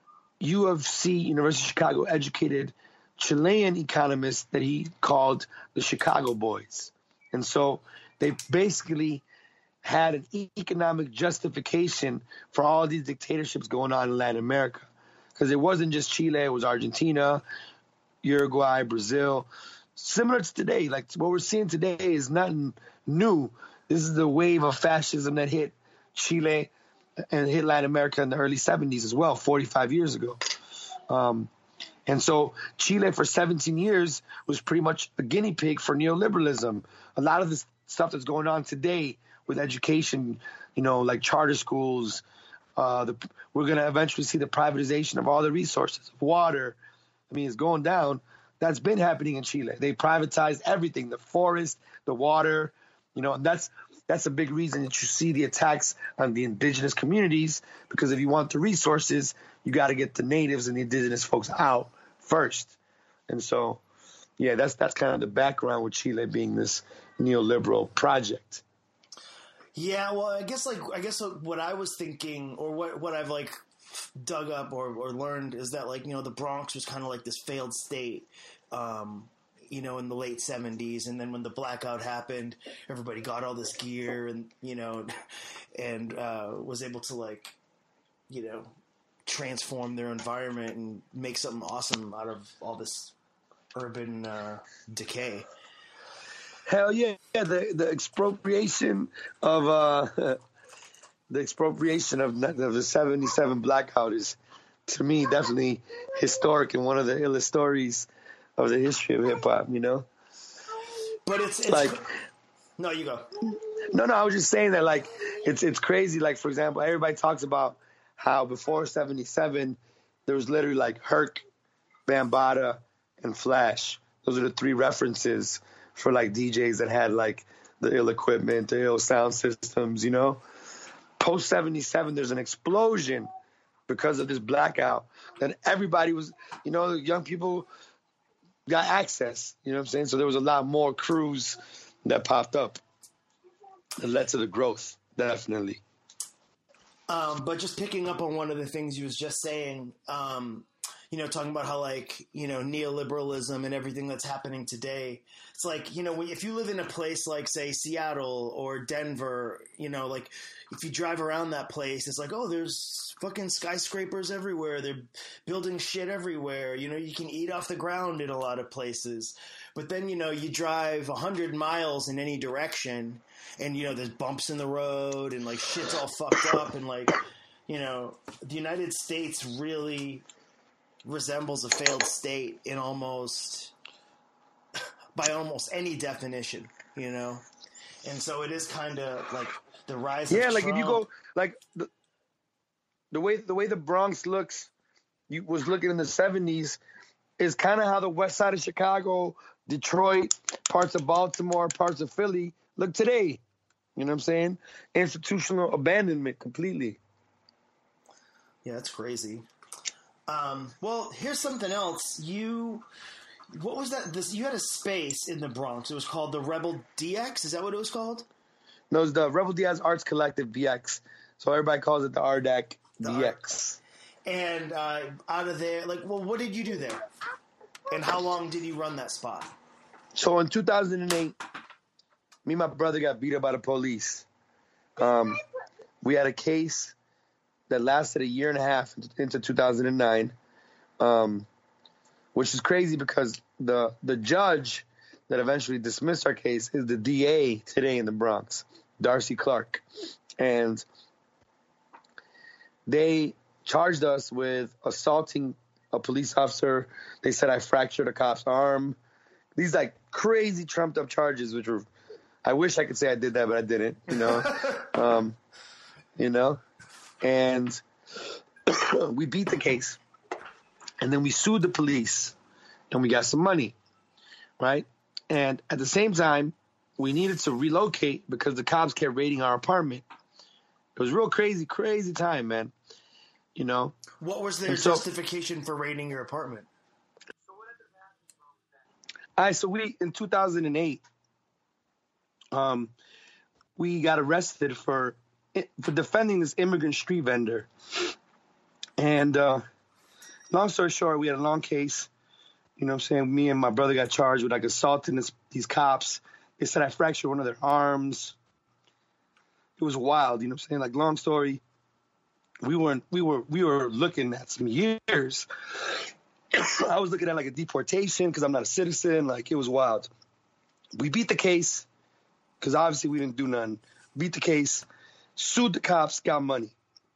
U of C, University of Chicago, educated Chilean economists that he called the Chicago Boys. And so they basically had an e- economic justification for all these dictatorships going on in Latin America. Because it wasn't just Chile, it was Argentina, Uruguay, Brazil. Similar to today, like what we're seeing today is nothing new. This is the wave of fascism that hit Chile and hit Latin America in the early seventies as well, forty-five years ago. Um, And so Chile for seventeen years was pretty much a guinea pig for neoliberalism. A lot of this stuff that's going on today with education, you know, like charter schools, uh, the, we're going to eventually see the privatization of all the resources, water. I mean, it's going down. That's been happening in Chile. They privatized everything, the forest, the water, you know, and that's that's a big reason that you see the attacks on the indigenous communities, because if you want the resources, you got to get the natives and the indigenous folks out first. And so, yeah, that's that's kind of the background with Chile being this neoliberal project. Yeah, well, I guess like I guess what I was thinking, or what what I've like dug up or, or learned is that, like, you know, the Bronx was kind of like this failed state, um, you know, in the late seventies, and then when the blackout happened, everybody got all this gear and you know, and uh, was able to, like, you know, transform their environment and make something awesome out of all this urban uh, decay. Hell yeah, yeah the the expropriation of uh, the expropriation of, of the seventy-seven blackout is, to me, definitely historic and one of the illest stories of the history of hip hop. You know, but it's, it's like no, you go. No, no, I was just saying that, like, it's it's crazy. Like, for example, everybody talks about how before seventy-seven there was literally like Herc, Bambaataa, and Flash. Those are the three references for like D Js that had like the ill equipment, the ill sound systems, you know. Post seventy-seven, there's an explosion because of this blackout. Then everybody was, you know, young people got access, you know what I'm saying? So there was a lot more crews that popped up that led to the growth, definitely. Um, but just picking up on one of the things you was just saying, um, you know, talking about how, like, you know, neoliberalism and everything that's happening today. It's like, you know, if you live in a place like, say, Seattle or Denver, you know, like, if you drive around that place, it's like, oh, there's fucking skyscrapers everywhere. They're building shit everywhere. You know, you can eat off the ground in a lot of places. But then, you know, you drive one hundred miles in any direction and, you know, there's bumps in the road and, like, shit's all fucked up and, like, you know, the United States really resembles a failed state in almost, by almost any definition, you know? And so it is kind of like the rise of Yeah, like Trump. if you go, like, the, the way the way the Bronx looks, you was looking in the seventies, is kind of how the west side of Chicago, Detroit, parts of Baltimore, parts of Philly look today. You know what I'm saying? Institutional abandonment completely. Yeah, that's crazy. Um, well, here's something else. You, what was that? This you had a space in the Bronx. It was called the Rebel D X. Is that what it was called? No, it's the Rebel Diaz Arts Collective, B X. So everybody calls it the R D A C B X. And uh, out of there, like, well, what did you do there? And how long did you run that spot? So in two thousand eight, me and my brother got beat up by the police. Um, we had a case that lasted a year and a half into two thousand nine, um, which is crazy because the the judge that eventually dismissed our case is the D A today in the Bronx, Darcy Clark. And they charged us with assaulting a police officer. They said I fractured a cop's arm. These like crazy trumped up charges, which were, I wish I could say I did that, but I didn't, you know, um, you know, and we beat the case and then we sued the police and we got some money, right? And at the same time, we needed to relocate because the cops kept raiding our apartment. It was a real crazy, crazy time, man. You know, what was their so, justification for raiding your apartment? All right, so we in two thousand eight, um, we got arrested for for defending this immigrant street vendor, and uh, long story short, we had a long case. You know what I'm saying? Me and my brother got charged with like assaulting this, these cops. They said I fractured one of their arms. It was wild. You know what I'm saying? Like long story. We weren't. We were. We were looking at some years. I was looking at like a deportation because I'm not a citizen. Like it was wild. We beat the case because obviously we didn't do nothing. Beat the case, sued the cops, got money.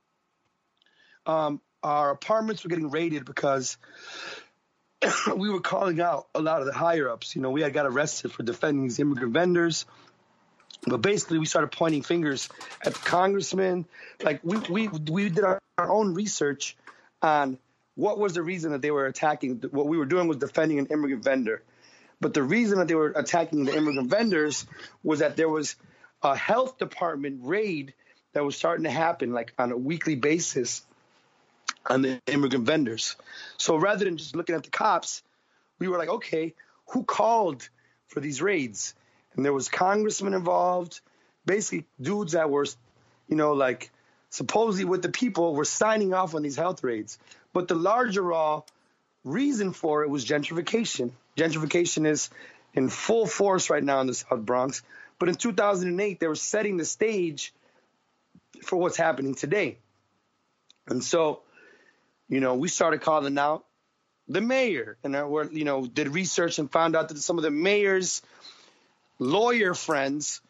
Um, our apartments were getting raided because we were calling out a lot of the higher ups. You know, we had got arrested for defending these immigrant vendors. But basically, we started pointing fingers at the congressman. Like, we we, we did our, our own research on what was the reason that they were attacking. What we were doing was defending an immigrant vendor. But the reason that they were attacking the immigrant vendors was that there was a health department raid that was starting to happen, like, on a weekly basis on the immigrant vendors. So rather than just looking at the cops, we were like, okay, who called for these raids? And there was congressmen involved, basically dudes that were, you know, like supposedly with the people were signing off on these health raids. But the larger all reason for it was gentrification. Gentrification is in full force right now in the South Bronx. But in two thousand eight, they were setting the stage for what's happening today. And so, you know, we started calling out the mayor and we, you know, did research and found out that some of the mayor's lawyer friends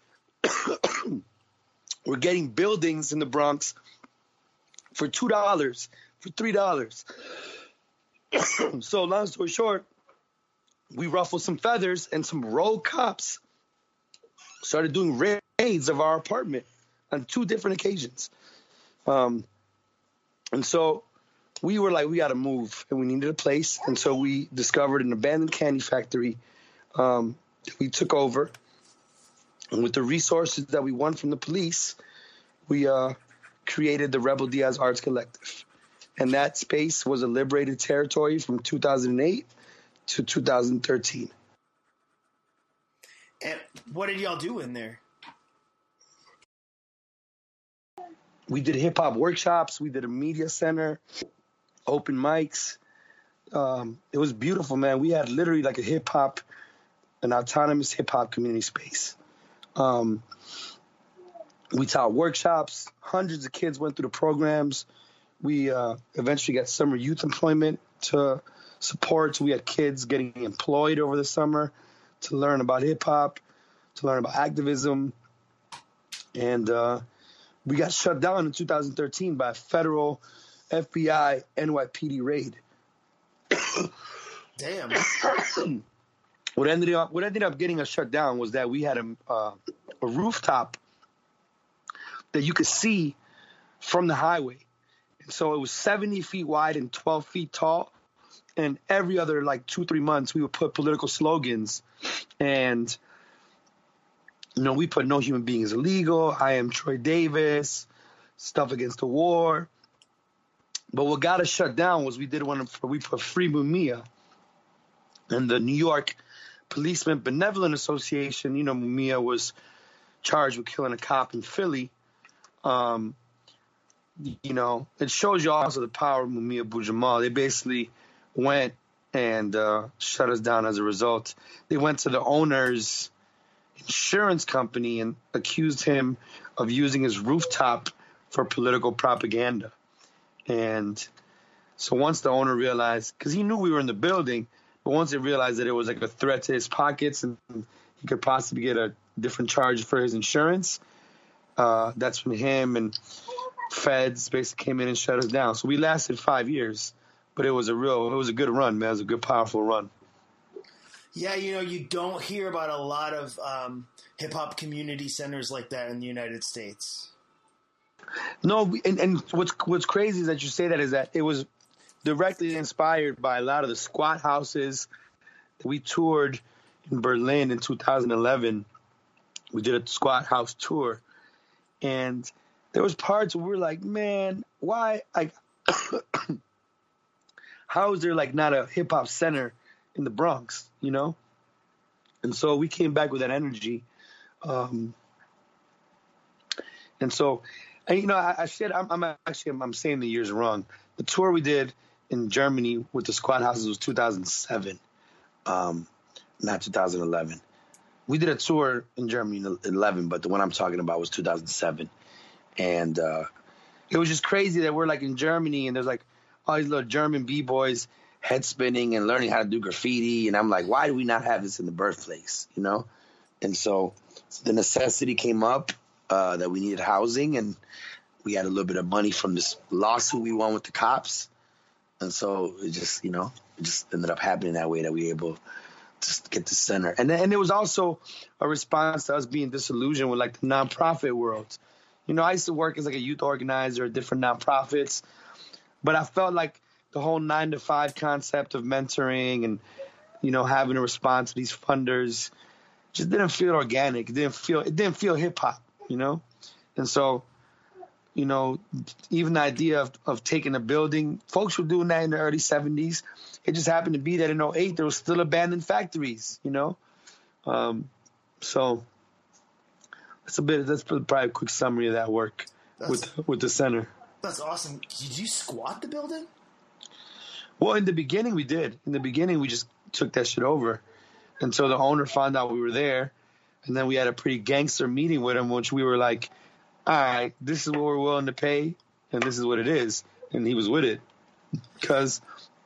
were getting buildings in the Bronx for two dollars, for three dollars. So long story short, we ruffled some feathers and some rogue cops started doing raids of our apartment on two different occasions. Um, and so we were like, we got to move and we needed a place. And so we discovered an abandoned candy factory. Um, we took over, and with the resources that we won from the police, we uh, created the Rebel Diaz Arts Collective. And that space was a liberated territory from two thousand eight to two thousand thirteen. And what did y'all do in there? We did hip-hop workshops. We did a media center, open mics. Um, it was beautiful, man. We had literally like a hip-hop, an autonomous hip-hop community space. Um, we taught workshops. Hundreds of kids went through the programs. We uh, eventually got summer youth employment to support. So we had kids getting employed over the summer to learn about hip-hop, to learn about activism. And uh, we got shut down in two thousand thirteen by a federal F B I N Y P D raid. Damn. What ended up what ended up getting us shut down was that we had a uh, a rooftop that you could see from the highway. And so it was seventy feet wide and twelve feet tall. And every other like two, three months, we would put political slogans. And, you know, we put "No human being is illegal," "I am Troy Davis," stuff against the war. But what got us shut down was we did one for, we put "Free Mumia." And the New York Policeman Benevolent Association, you know, Mumia was charged with killing a cop in Philly. Um, you know, it shows you also the power of Mumia Abu-Jamal. They basically went and uh, shut us down as a result. They went to the owner's insurance company and accused him of using his rooftop for political propaganda. And so once the owner realized, because he knew we were in the building, but once he realized that it was like a threat to his pockets and he could possibly get a different charge for his insurance, uh, that's when him and feds basically came in and shut us down. So we lasted five years, but it was a real, it was a good run, man. It was a good, powerful run. Yeah, you know, you don't hear about a lot of um, hip-hop community centers like that in the United States. No, and, and what's what's crazy is that you say that is that it was directly inspired by a lot of the squat houses that we toured in Berlin in two thousand eleven. We did a squat house tour, and there was parts where we were like, man, why? Like, how is there like not a hip hop center in the Bronx, you know? And so we came back with that energy, um, and so. And, you know, I, I said, I'm, I'm actually, I'm, I'm saying the years wrong. The tour we did in Germany with the squat houses was two thousand seven, um, not two thousand eleven. We did a tour in Germany in eleven, but the one I'm talking about was two thousand seven. And uh, it was just crazy that we're like in Germany and there's like all these little German B-boys head spinning and learning how to do graffiti. And I'm like, why do we not have this in the birthplace, you know? And so, so the necessity came up. Uh, that we needed housing, and we had a little bit of money from this lawsuit we won with the cops. And so it just, you know, it just ended up happening that way that we were able to get the center. And then, and it was also a response to us being disillusioned with like the nonprofit world. You know, I used to work as like a youth organizer at different nonprofits, but I felt like the whole nine to five concept of mentoring and, you know, having a response to these funders just didn't feel organic. It didn't feel, it didn't feel hip hop. You know, and so, you know, even the idea of, of taking a building, folks were doing that in the early seventies. It just happened to be that in oh eight, there was still abandoned factories, you know. Um, so that's a bit, that's probably a quick summary of that work that's, with with the center. That's awesome. Did you squat the building? Well, in the beginning, we did. In the beginning, we just took that shit over. And so the owner found out we were there. And then we had a pretty gangster meeting with him, which we were like, all right, this is what we're willing to pay, and this is what it is. And he was with it. Because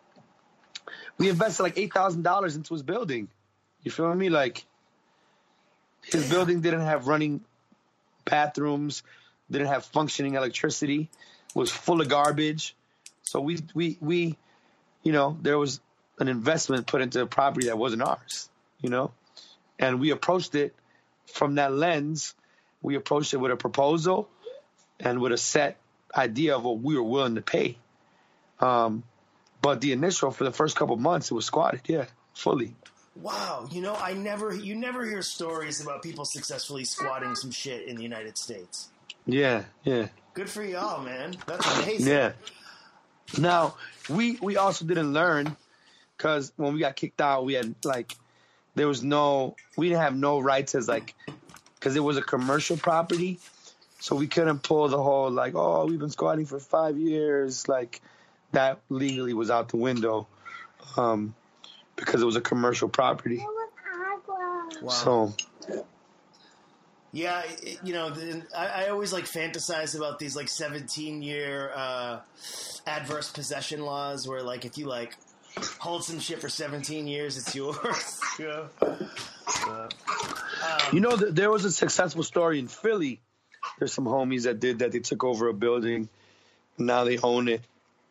we invested like eight thousand dollars into his building. You feel me? Like, his Damn. building didn't have running bathrooms, didn't have functioning electricity, was full of garbage. So we, we, we, you know, there was an investment put into a property that wasn't ours, you know? And we approached it from that lens. We approached it with a proposal and with a set idea of what we were willing to pay. Um, but the initial, for the first couple of months, it was squatted, yeah, fully. Wow, you know, I never, you never hear stories about people successfully squatting some shit in the United States. Yeah, yeah. Good for y'all, man. That's amazing. Yeah. Now, we, we also didn't learn, because when we got kicked out, we had, like, there was no, we didn't have no rights as, like, because it was a commercial property, so we couldn't pull the whole, like, oh, we've been squatting for five years. Like, that legally was out the window um, because it was a commercial property. Wow. So, yeah, it, you know, the, I, I always, like, fantasize about these, like, seventeen-year uh, adverse possession laws where, like, if you, like, hold some shit for seventeen years, it's yours. Yeah. Uh, um, you know, th- there was a successful story in Philly there's some homies that did that. They took over a building. Now they own it.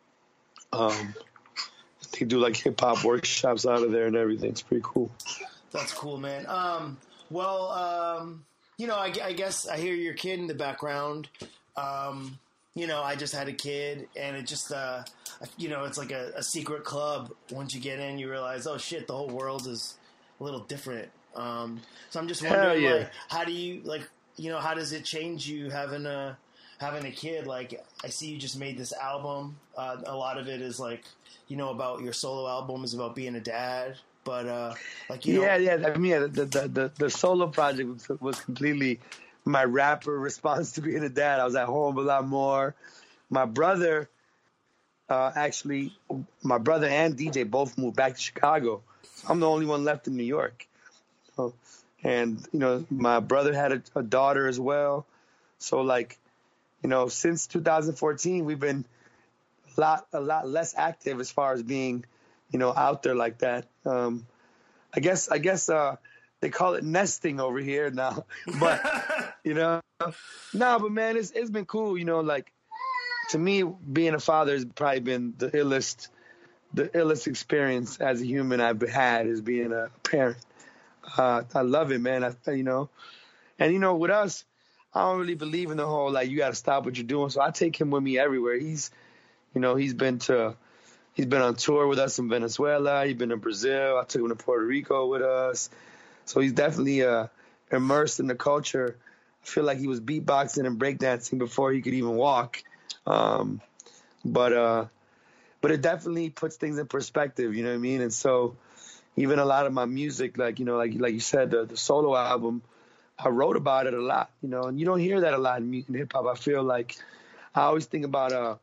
Um, they do like hip hop workshops out of there and everything. It's pretty cool. That's cool, man. Um, well, um, you know, I, I guess I hear your kid in the background. Um, you know, I just had a kid, and it just, uh, you know, it's like a, a secret club. Once you get in, you realize, oh shit, the whole world is a little different. Um, so I'm just wondering, yeah. like, how do you, like, you know, how does it change you having a having a kid? Like, I see you just made this album. Uh, a lot of it is like, you know, about your solo album is about being a dad. But uh, like, you yeah, know, yeah. I mean, yeah, the, the the the solo project was, was completely my rapper response to being a dad. I was at home a lot more. My brother, uh, actually, my brother and D J both moved back to Chicago. I'm the only one left in New York. So, and, you know, my brother had a, a daughter as well. So, like, you know, since two thousand fourteen, we've been a lot, a lot less active as far as being, you know, out there like that. Um, I guess, I guess, uh, they call it nesting over here now, but, you know, no, but man, it's, it's been cool. You know, like, to me, being a father has probably been the illest, the illest experience as a human I've had is being a parent. Uh, I love it, man. I, you know, and you know, with us, I don't really believe in the whole, like, you got to stop what you're doing. So I take him with me everywhere. He's, you know, he's been to, he's been on tour with us in Venezuela. He's been to Brazil. I took him to Puerto Rico with us. So he's definitely uh, immersed in the culture. I feel like he was beatboxing and breakdancing before he could even walk. Um, but, uh, but it definitely puts things in perspective, you know what I mean? And so even a lot of my music, like, you know, like, like you said, the, the solo album, I wrote about it a lot, you know, and you don't hear that a lot in, in hip hop. I feel like I always think about, uh,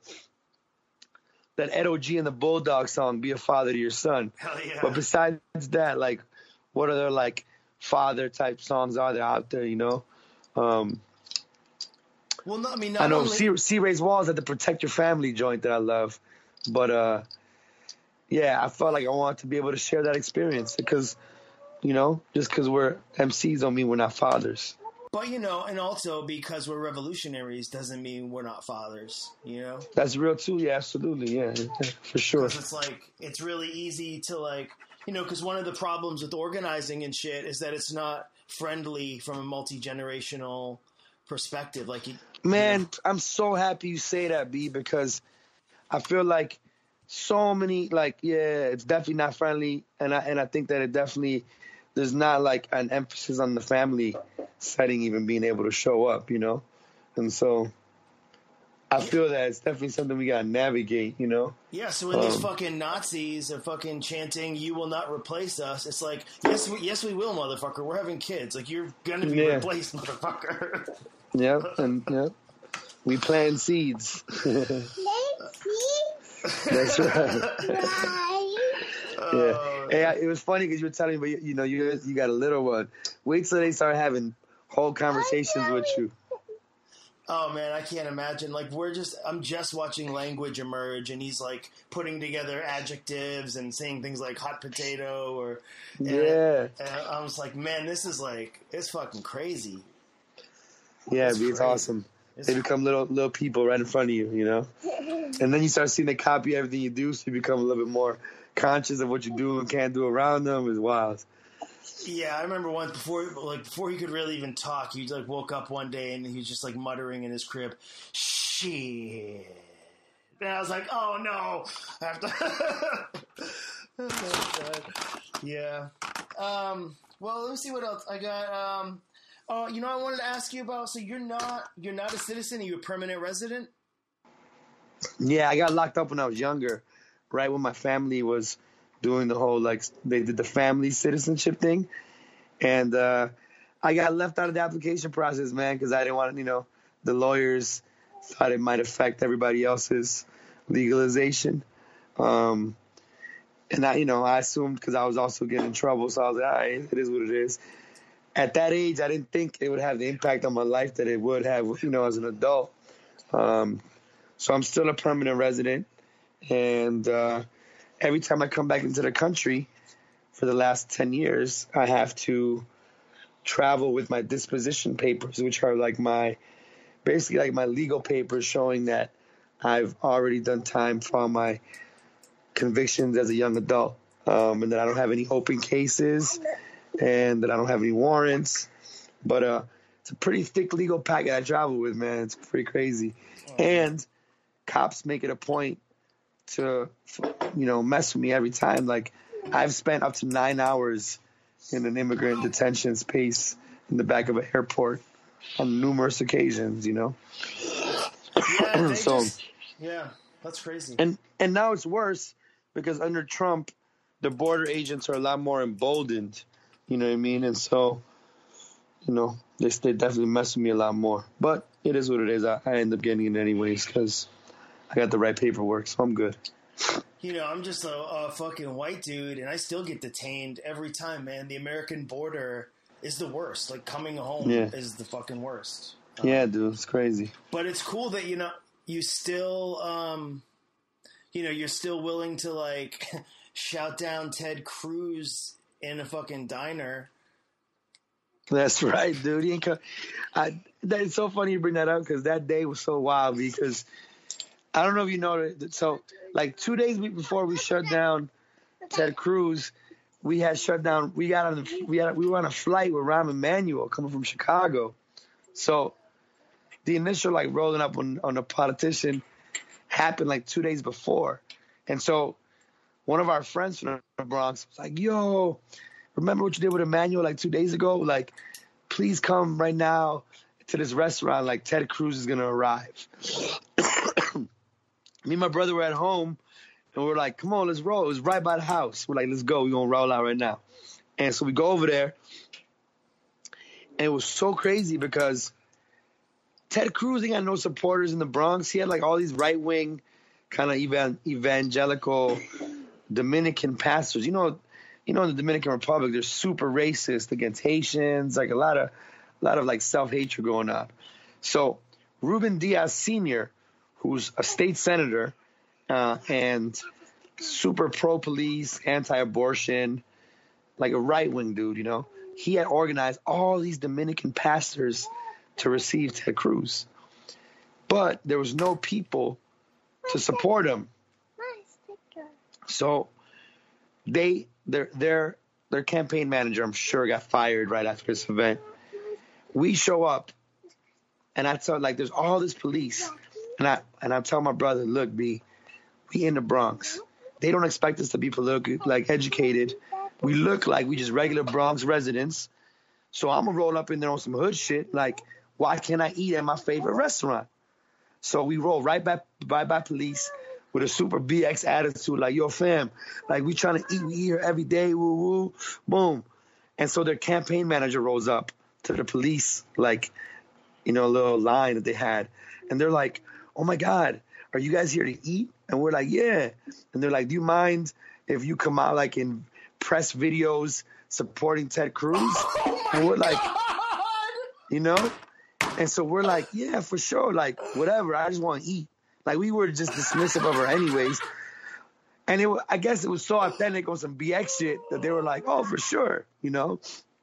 that Ed O G and the Bulldog song, Be a Father to Your Son. Hell yeah. But besides that, like, what other, like, father-type songs are there out there, you know? Um, well, no, I mean, not I know only... C, C. Ray's Walls at the Protect Your Family joint that I love. But, uh, yeah, I felt like I wanted to be able to share that experience because, you know, just because we're M Cs don't mean we're not fathers. But, you know, and also because we're revolutionaries doesn't mean we're not fathers, you know? That's real, too. Yeah, absolutely. Yeah, yeah, for sure. Because it's like, it's really easy to, like, you know, because one of the problems with organizing and shit is that it's not friendly from a multi-generational perspective. Like, you, Man, you know. I'm so happy you say that, B, because I feel like so many, like, yeah, it's definitely not friendly. And I, and I think that it definitely, there's not, like, an emphasis on the family setting even being able to show up, you know? And so I feel that it's definitely something we got to navigate, you know? Yeah, so when um, these fucking Nazis are fucking chanting, you will not replace us, it's like, yes, we, yes, we will, motherfucker. We're having kids. Like, you're going to be yeah. replaced, motherfucker. Yep, and yep. We plant seeds. That's right. Yeah. Hey, I, it was funny because you were telling me, but you, you know, you you got a little one. Wait till they start having whole conversations with you. Oh man, I can't imagine. Like we're just, I'm just watching language emerge, and he's like putting together adjectives and saying things like hot potato or and, yeah. And I was like, man, this is like, it's fucking crazy. Yeah, it's, it's awesome. It's they become little little people right in front of you, you know. And then you start seeing they copy everything you do, so you become a little bit more conscious of what you do and can't do around them. It's wild. Yeah, I remember once before, like before he could really even talk, he like woke up one day and he was just like muttering in his crib, "Shit!" And I was like, "Oh no!" I have to. Oh, yeah. Um. Well, let me see what else I got. Um. Oh, you know, I wanted to ask you about. So you're not you're not a citizen. Are you a permanent resident? Yeah, I got locked up when I was younger, right when my family was doing the whole, like, they did the family citizenship thing. And uh, I got left out of the application process, man, because I didn't want, you know, the lawyers thought it might affect everybody else's legalization. Um, and, I, you know, I assumed because I was also getting in trouble. So I was like, all right, it is what it is. At that age, I didn't think it would have the impact on my life that it would have, you know, as an adult. Um, so I'm still a permanent resident. And uh, every time I come back into the country for the last ten years, I have to travel with my disposition papers, which are like my basically like my legal papers showing that I've already done time for all my convictions as a young adult, um, and that I don't have any open cases, and that I don't have any warrants. But uh, it's a pretty thick legal packet I travel with, man. It's pretty crazy. Oh, and cops make it a point to, you know, mess with me every time. Like, I've spent up to nine hours in an immigrant detention space in the back of an airport on numerous occasions, you know. Yeah, they so, just, yeah, that's crazy. And and now it's worse because under Trump, the border agents are a lot more emboldened, you know what I mean? And so, you know, they, they definitely mess with me a lot more. But it is what it is. I, I end up getting it anyways because I got the right paperwork, so I'm good. You know, I'm just a, a fucking white dude, and I still get detained every time, man. The American border is the worst. Like, coming home yeah. is the fucking worst. Um, yeah, dude, it's crazy. But it's cool that, you know, you still, um, you know, you're still willing to, like, shout down Ted Cruz in a fucking diner. That's right, dude. He ain't co- I, that, it's so funny you bring that up because that day was so wild because I don't know if you know that. So, like, two days before we shut down Ted Cruz, we had shut down. We got on. The, we had. We were on a flight with Rahm Emanuel coming from Chicago. So, the initial like rolling up on on a politician happened like two days before, and so one of our friends from the Bronx was like, "Yo, remember what you did with Emanuel like two days ago? Like, please come right now to this restaurant. Like, Ted Cruz is gonna arrive." Me and my brother were at home, and we're like, come on, let's roll. It was right by the house. We're like, let's go. We're going to roll out right now. And so we go over there, and it was so crazy because Ted Cruz ain't got no supporters in the Bronx. He had, like, all these right-wing kind of evan- evangelical Dominican pastors. You know, you know, in the Dominican Republic, they're super racist against Haitians, like a lot of, a lot of like, self-hatred going on. So Ruben Diaz Senior, who's a state senator uh, and super pro-police, anti-abortion, like a right-wing dude, you know. He had organized all these Dominican pastors to receive Ted Cruz. But there was no people to support him. So they their their their campaign manager, I'm sure, got fired right after this event. We show up, and I tell, like, there's all this police. And I and I tell my brother, look, B, we in the Bronx. They don't expect us to be politically, like, educated. We look like we just regular Bronx residents. So I'm going to roll up in there on some hood shit. Like, why can't I eat at my favorite restaurant? So we roll right by, by, by police with a super B X attitude. Like, yo, fam, like, we trying to eat. We eat here every day. Woo, woo. Boom. And so their campaign manager rolls up to the police, like, you know, a little line that they had. And they're like, oh, my God, are you guys here to eat? And we're like, yeah. And they're like, do you mind if you come out, like, in press videos supporting Ted Cruz? Oh and we're like, God. You know? And so we're like, yeah, for sure. Like, whatever. I just want to eat. Like, we were just dismissive of her anyways. And it, I guess it was so authentic on some B X shit that they were like, oh, for sure, you know?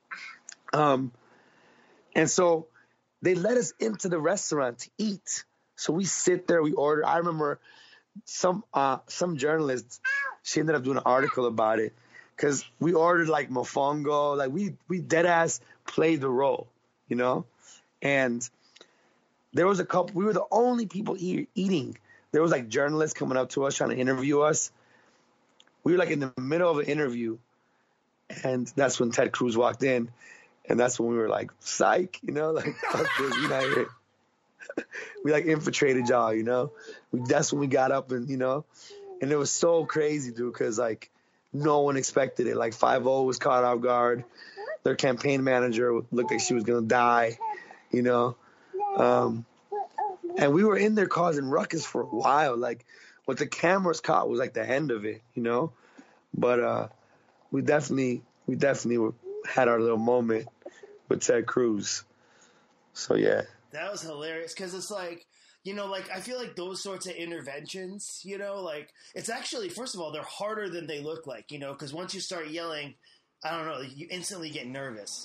Um, and so they let us into the restaurant to eat. So we sit there, we order. I remember some uh, some journalists, she ended up doing an article about it because we ordered like mofongo, like we we dead ass played the role, you know. And there was a couple. We were the only people eat, eating. There was like journalists coming up to us trying to interview us. We were like in the middle of an interview, and that's when Ted Cruz walked in, and that's when we were like, psych, you know, like fuck this, we not here. We like infiltrated y'all, you know. We, that's when we got up and, you know, and it was so crazy, dude, because like no one expected it. Like five oh was caught off guard. Their campaign manager looked like she was gonna die, you know. Um, and we were in there causing ruckus for a while. Like what the cameras caught was like the end of it, you know. But uh, we definitely, we definitely were, had our little moment with Ted Cruz. So yeah. That was hilarious because it's like, you know, like I feel like those sorts of interventions, you know, like it's actually, first of all, they're harder than they look like, you know, because once you start yelling, I don't know, you instantly get nervous,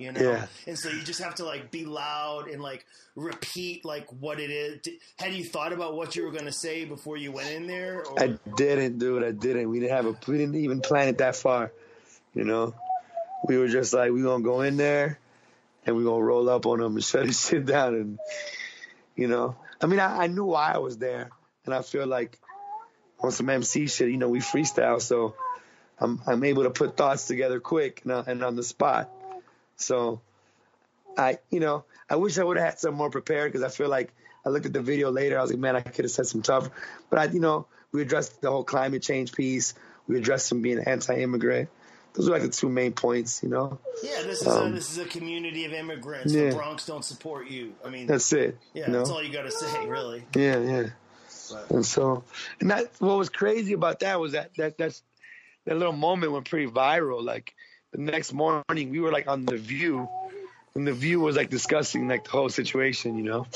you know? Yeah. And so you just have to like be loud and like repeat like what it is. Had you thought about what you were going to say before you went in there? Or? I didn't, dude. I didn't. We didn't have a, we didn't even plan it that far, you know? We were just like, we going to go in there and we going to roll up on them and shut his shit down. And, you know, I mean, I, I knew why I was there. And I feel like on some M C shit, you know, we freestyle. So I'm I'm able to put thoughts together quick and, uh, and on the spot. So I, you know, I wish I would have had some more prepared because I feel like I looked at the video later. I was like, man, I could have said some tough. But, I, you know, we addressed the whole climate change piece. We addressed him being anti-immigrant. Those are like the two main points, you know. Yeah, this is um, a, this is a community of immigrants. Yeah. The Bronx don't support you. I mean, that's it. Yeah, you know? that's all you got to say, really. Yeah, yeah. But. And so, and that what was crazy about that was that that that's that little moment went pretty viral. Like the next morning, we were like on The View, and The View was like discussing like the whole situation, you know.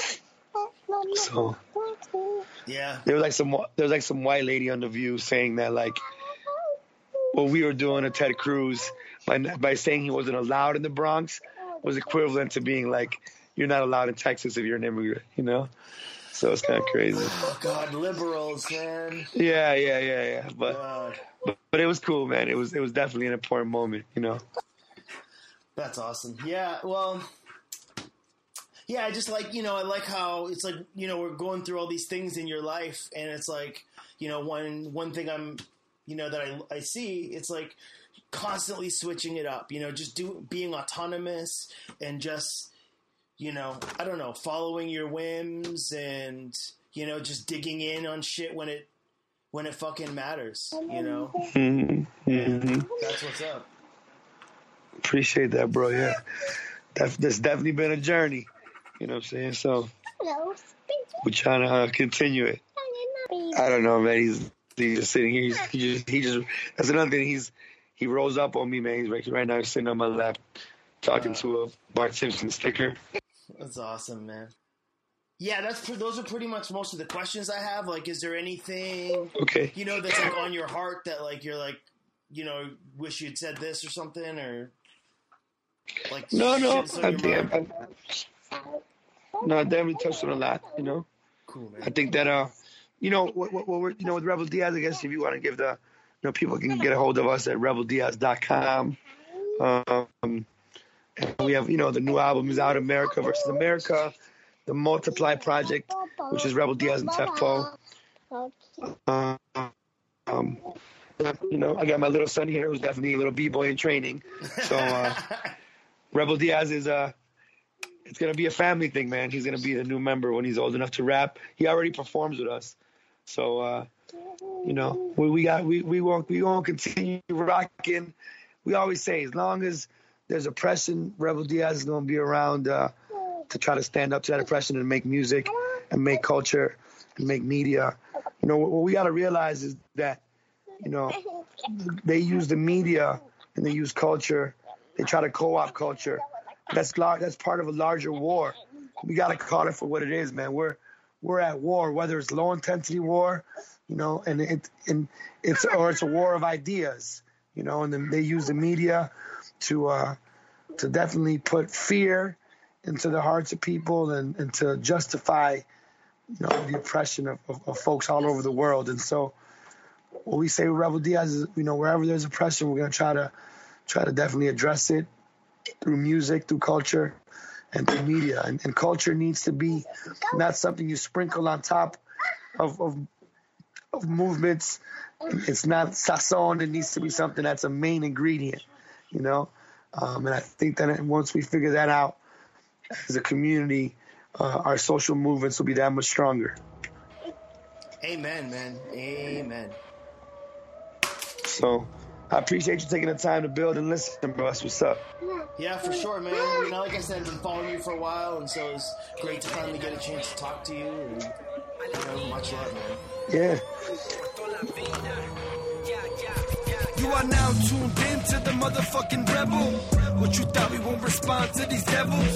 So yeah, there was like some there was like some white lady on The View saying that like what we were doing to Ted Cruz by by saying he wasn't allowed in the Bronx was equivalent to being like you're not allowed in Texas if you're an immigrant, you know. So it's kind of crazy. Oh God, liberals, man. Yeah, yeah, yeah, yeah. But, but but it was cool, man. It was it was definitely an important moment, you know. That's awesome. Yeah, well, yeah. I just like you know I like how it's like you know we're going through all these things in your life, and it's like you know one one thing I'm you know that I I see it's like constantly switching it up. You know, just do being autonomous and just. You know, I don't know, following your whims and, you know, just digging in on shit when it when it fucking matters, you know? Mm-hmm. Mm-hmm. That's what's up. Appreciate that, bro, yeah. That's, that's definitely been a journey, you know what I'm saying? So we're trying to uh, continue it. I don't know, man. He's, he's just sitting here. He's, he just, he just, that's another thing. He's, he rolls up on me, man. He's right, right now he's sitting on my lap talking uh, to a Bart Simpson sticker. That's awesome, man. Yeah, that's those are pretty much most of the questions I have. Like, is there anything, okay, you know, that's like on your heart that like you're like, you know, wish you'd said this or something, or like no, no, I think I, I, no, I definitely touched on a lot. You know, cool, man. I think that uh, you know, what, what, what we're, you know, with Rebel Diaz, I guess if you want to give the, you know, people can get a hold of us at rebel diaz dot com. Um. And we have, you know, the new album is out, America versus America, the Multiply Project, which is Rebel Diaz and Tefpo. Uh, um, you know, I got my little son here who's definitely a little b-boy in training. So uh, Rebel Diaz is, uh, it's going to be a family thing, man. He's going to be the new member when he's old enough to rap. He already performs with us. So, uh, you know, we, we got, we, we won't, we won't continue rocking. We always say, as long as there's oppression, Rebel Diaz is going to be around uh, to try to stand up to that oppression and make music and make culture and make media. You know, what we got to realize is that, you know, they use the media and they use culture. They try to co-opt culture. That's lar- that's part of a larger war. We got to call it for what it is, man. We're we're at war, whether it's low intensity war, you know, and it and it's or it's a war of ideas, you know, and then they use the media to uh, to definitely put fear into the hearts of people and, and to justify, you know, the oppression of, of, of folks all over the world. And so what we say with Rebel Diaz is, you know, wherever there's oppression, we're going to try to try to definitely address it through music, through culture, and through media. And, and culture needs to be not something you sprinkle on top of, of, of movements. It's not sazon. It needs to be something that's a main ingredient. You know, um, and I think that once we figure that out as a community, uh, our social movements will be that much stronger. Amen, man. Amen. So I appreciate you taking the time to build and listen, bro. That's what's up. Yeah, for sure, man. You know, like I said, I've been following you for a while, and so it's great to finally get a chance to talk to you. And, you know, much love, man. Yeah. You are now tuned in to the motherfucking rebel. What you thought we won't respond to these devils?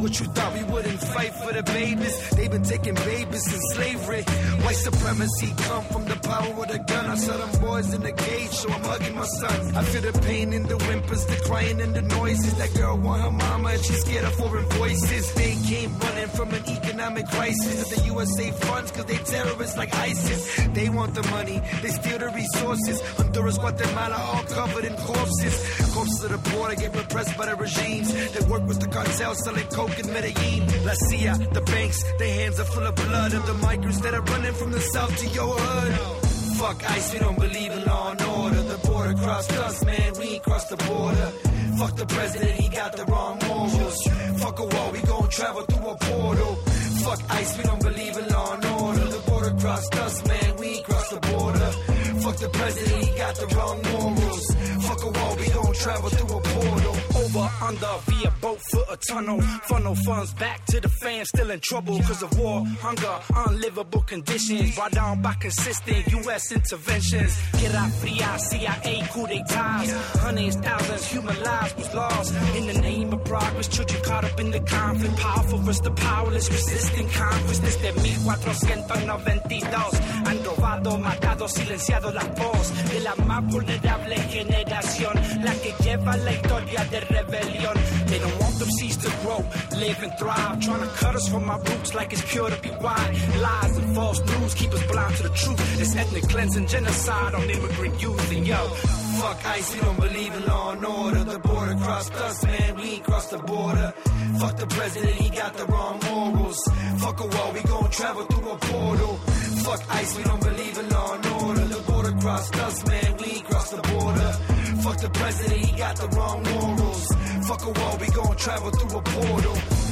What you thought we wouldn't fight for the babies? They've been taking babies in slavery. White supremacy come from the power of the gun. I saw them boys in the cage, so I'm hugging my son. I feel the pain in the whimpers, the crying and the noises. That girl want her mama and she's scared of foreign voices. They came running from an economic crisis. The U S A funds cause they terrorists like ISIS. They want the money, they steal the resources. Honduras, Guatemala, all covered in corpses. Corpses of the border get repressed by the regimes. They work with the cartel selling coke in Medellin. La C I A, the banks, their hands are full of blood of the migrants that are running from the south to your hood. Fuck ICE, we don't believe in law and order. The border crossed us, man, we ain't crossed the border. Fuck the president, he got the wrong morals. Fuck a wall, we gon' travel through a portal. Fuck ICE, we don't believe in law and order. The border crossed us, man, we ain't crossed the border. Fuck the president, he got the wrong morals. Fuck a wall, we gon' travel through a portal. Over, under, via boat, foot, a tunnel. Funnel funds back to the fans, still in trouble because of war, hunger, unlivable conditions. Brought down by consistent U S interventions. Guerra Fria, C I A, coup d'etats. Hundreds, thousands, human lives was lost. In the name of progress, children caught up in the conflict. Powerful versus the powerless, resisting conquest. Desde mil cuatrocientos noventa y dos han robado, matado, silenciado la voz de la más vulnerable generación, la que lleva la historia de rebellion. They don't want them seeds to grow, live and thrive, trying to cut us from our roots like it's pure to be wide. Lies and false news keep us blind to the truth. It's ethnic cleansing, genocide on immigrant youth. And yo, fuck ICE, we don't believe in law and order. The border crossed us, man, we ain't crossed the border. Fuck the president, he got the wrong morals. Fuck a wall, we gon' travel through a portal. Fuck ICE, we don't believe in law and order. The border crossed us, man, we ain't crossed the border. Fuck the president, he got the wrong morals. Fuck a wall, we gon' travel through a portal.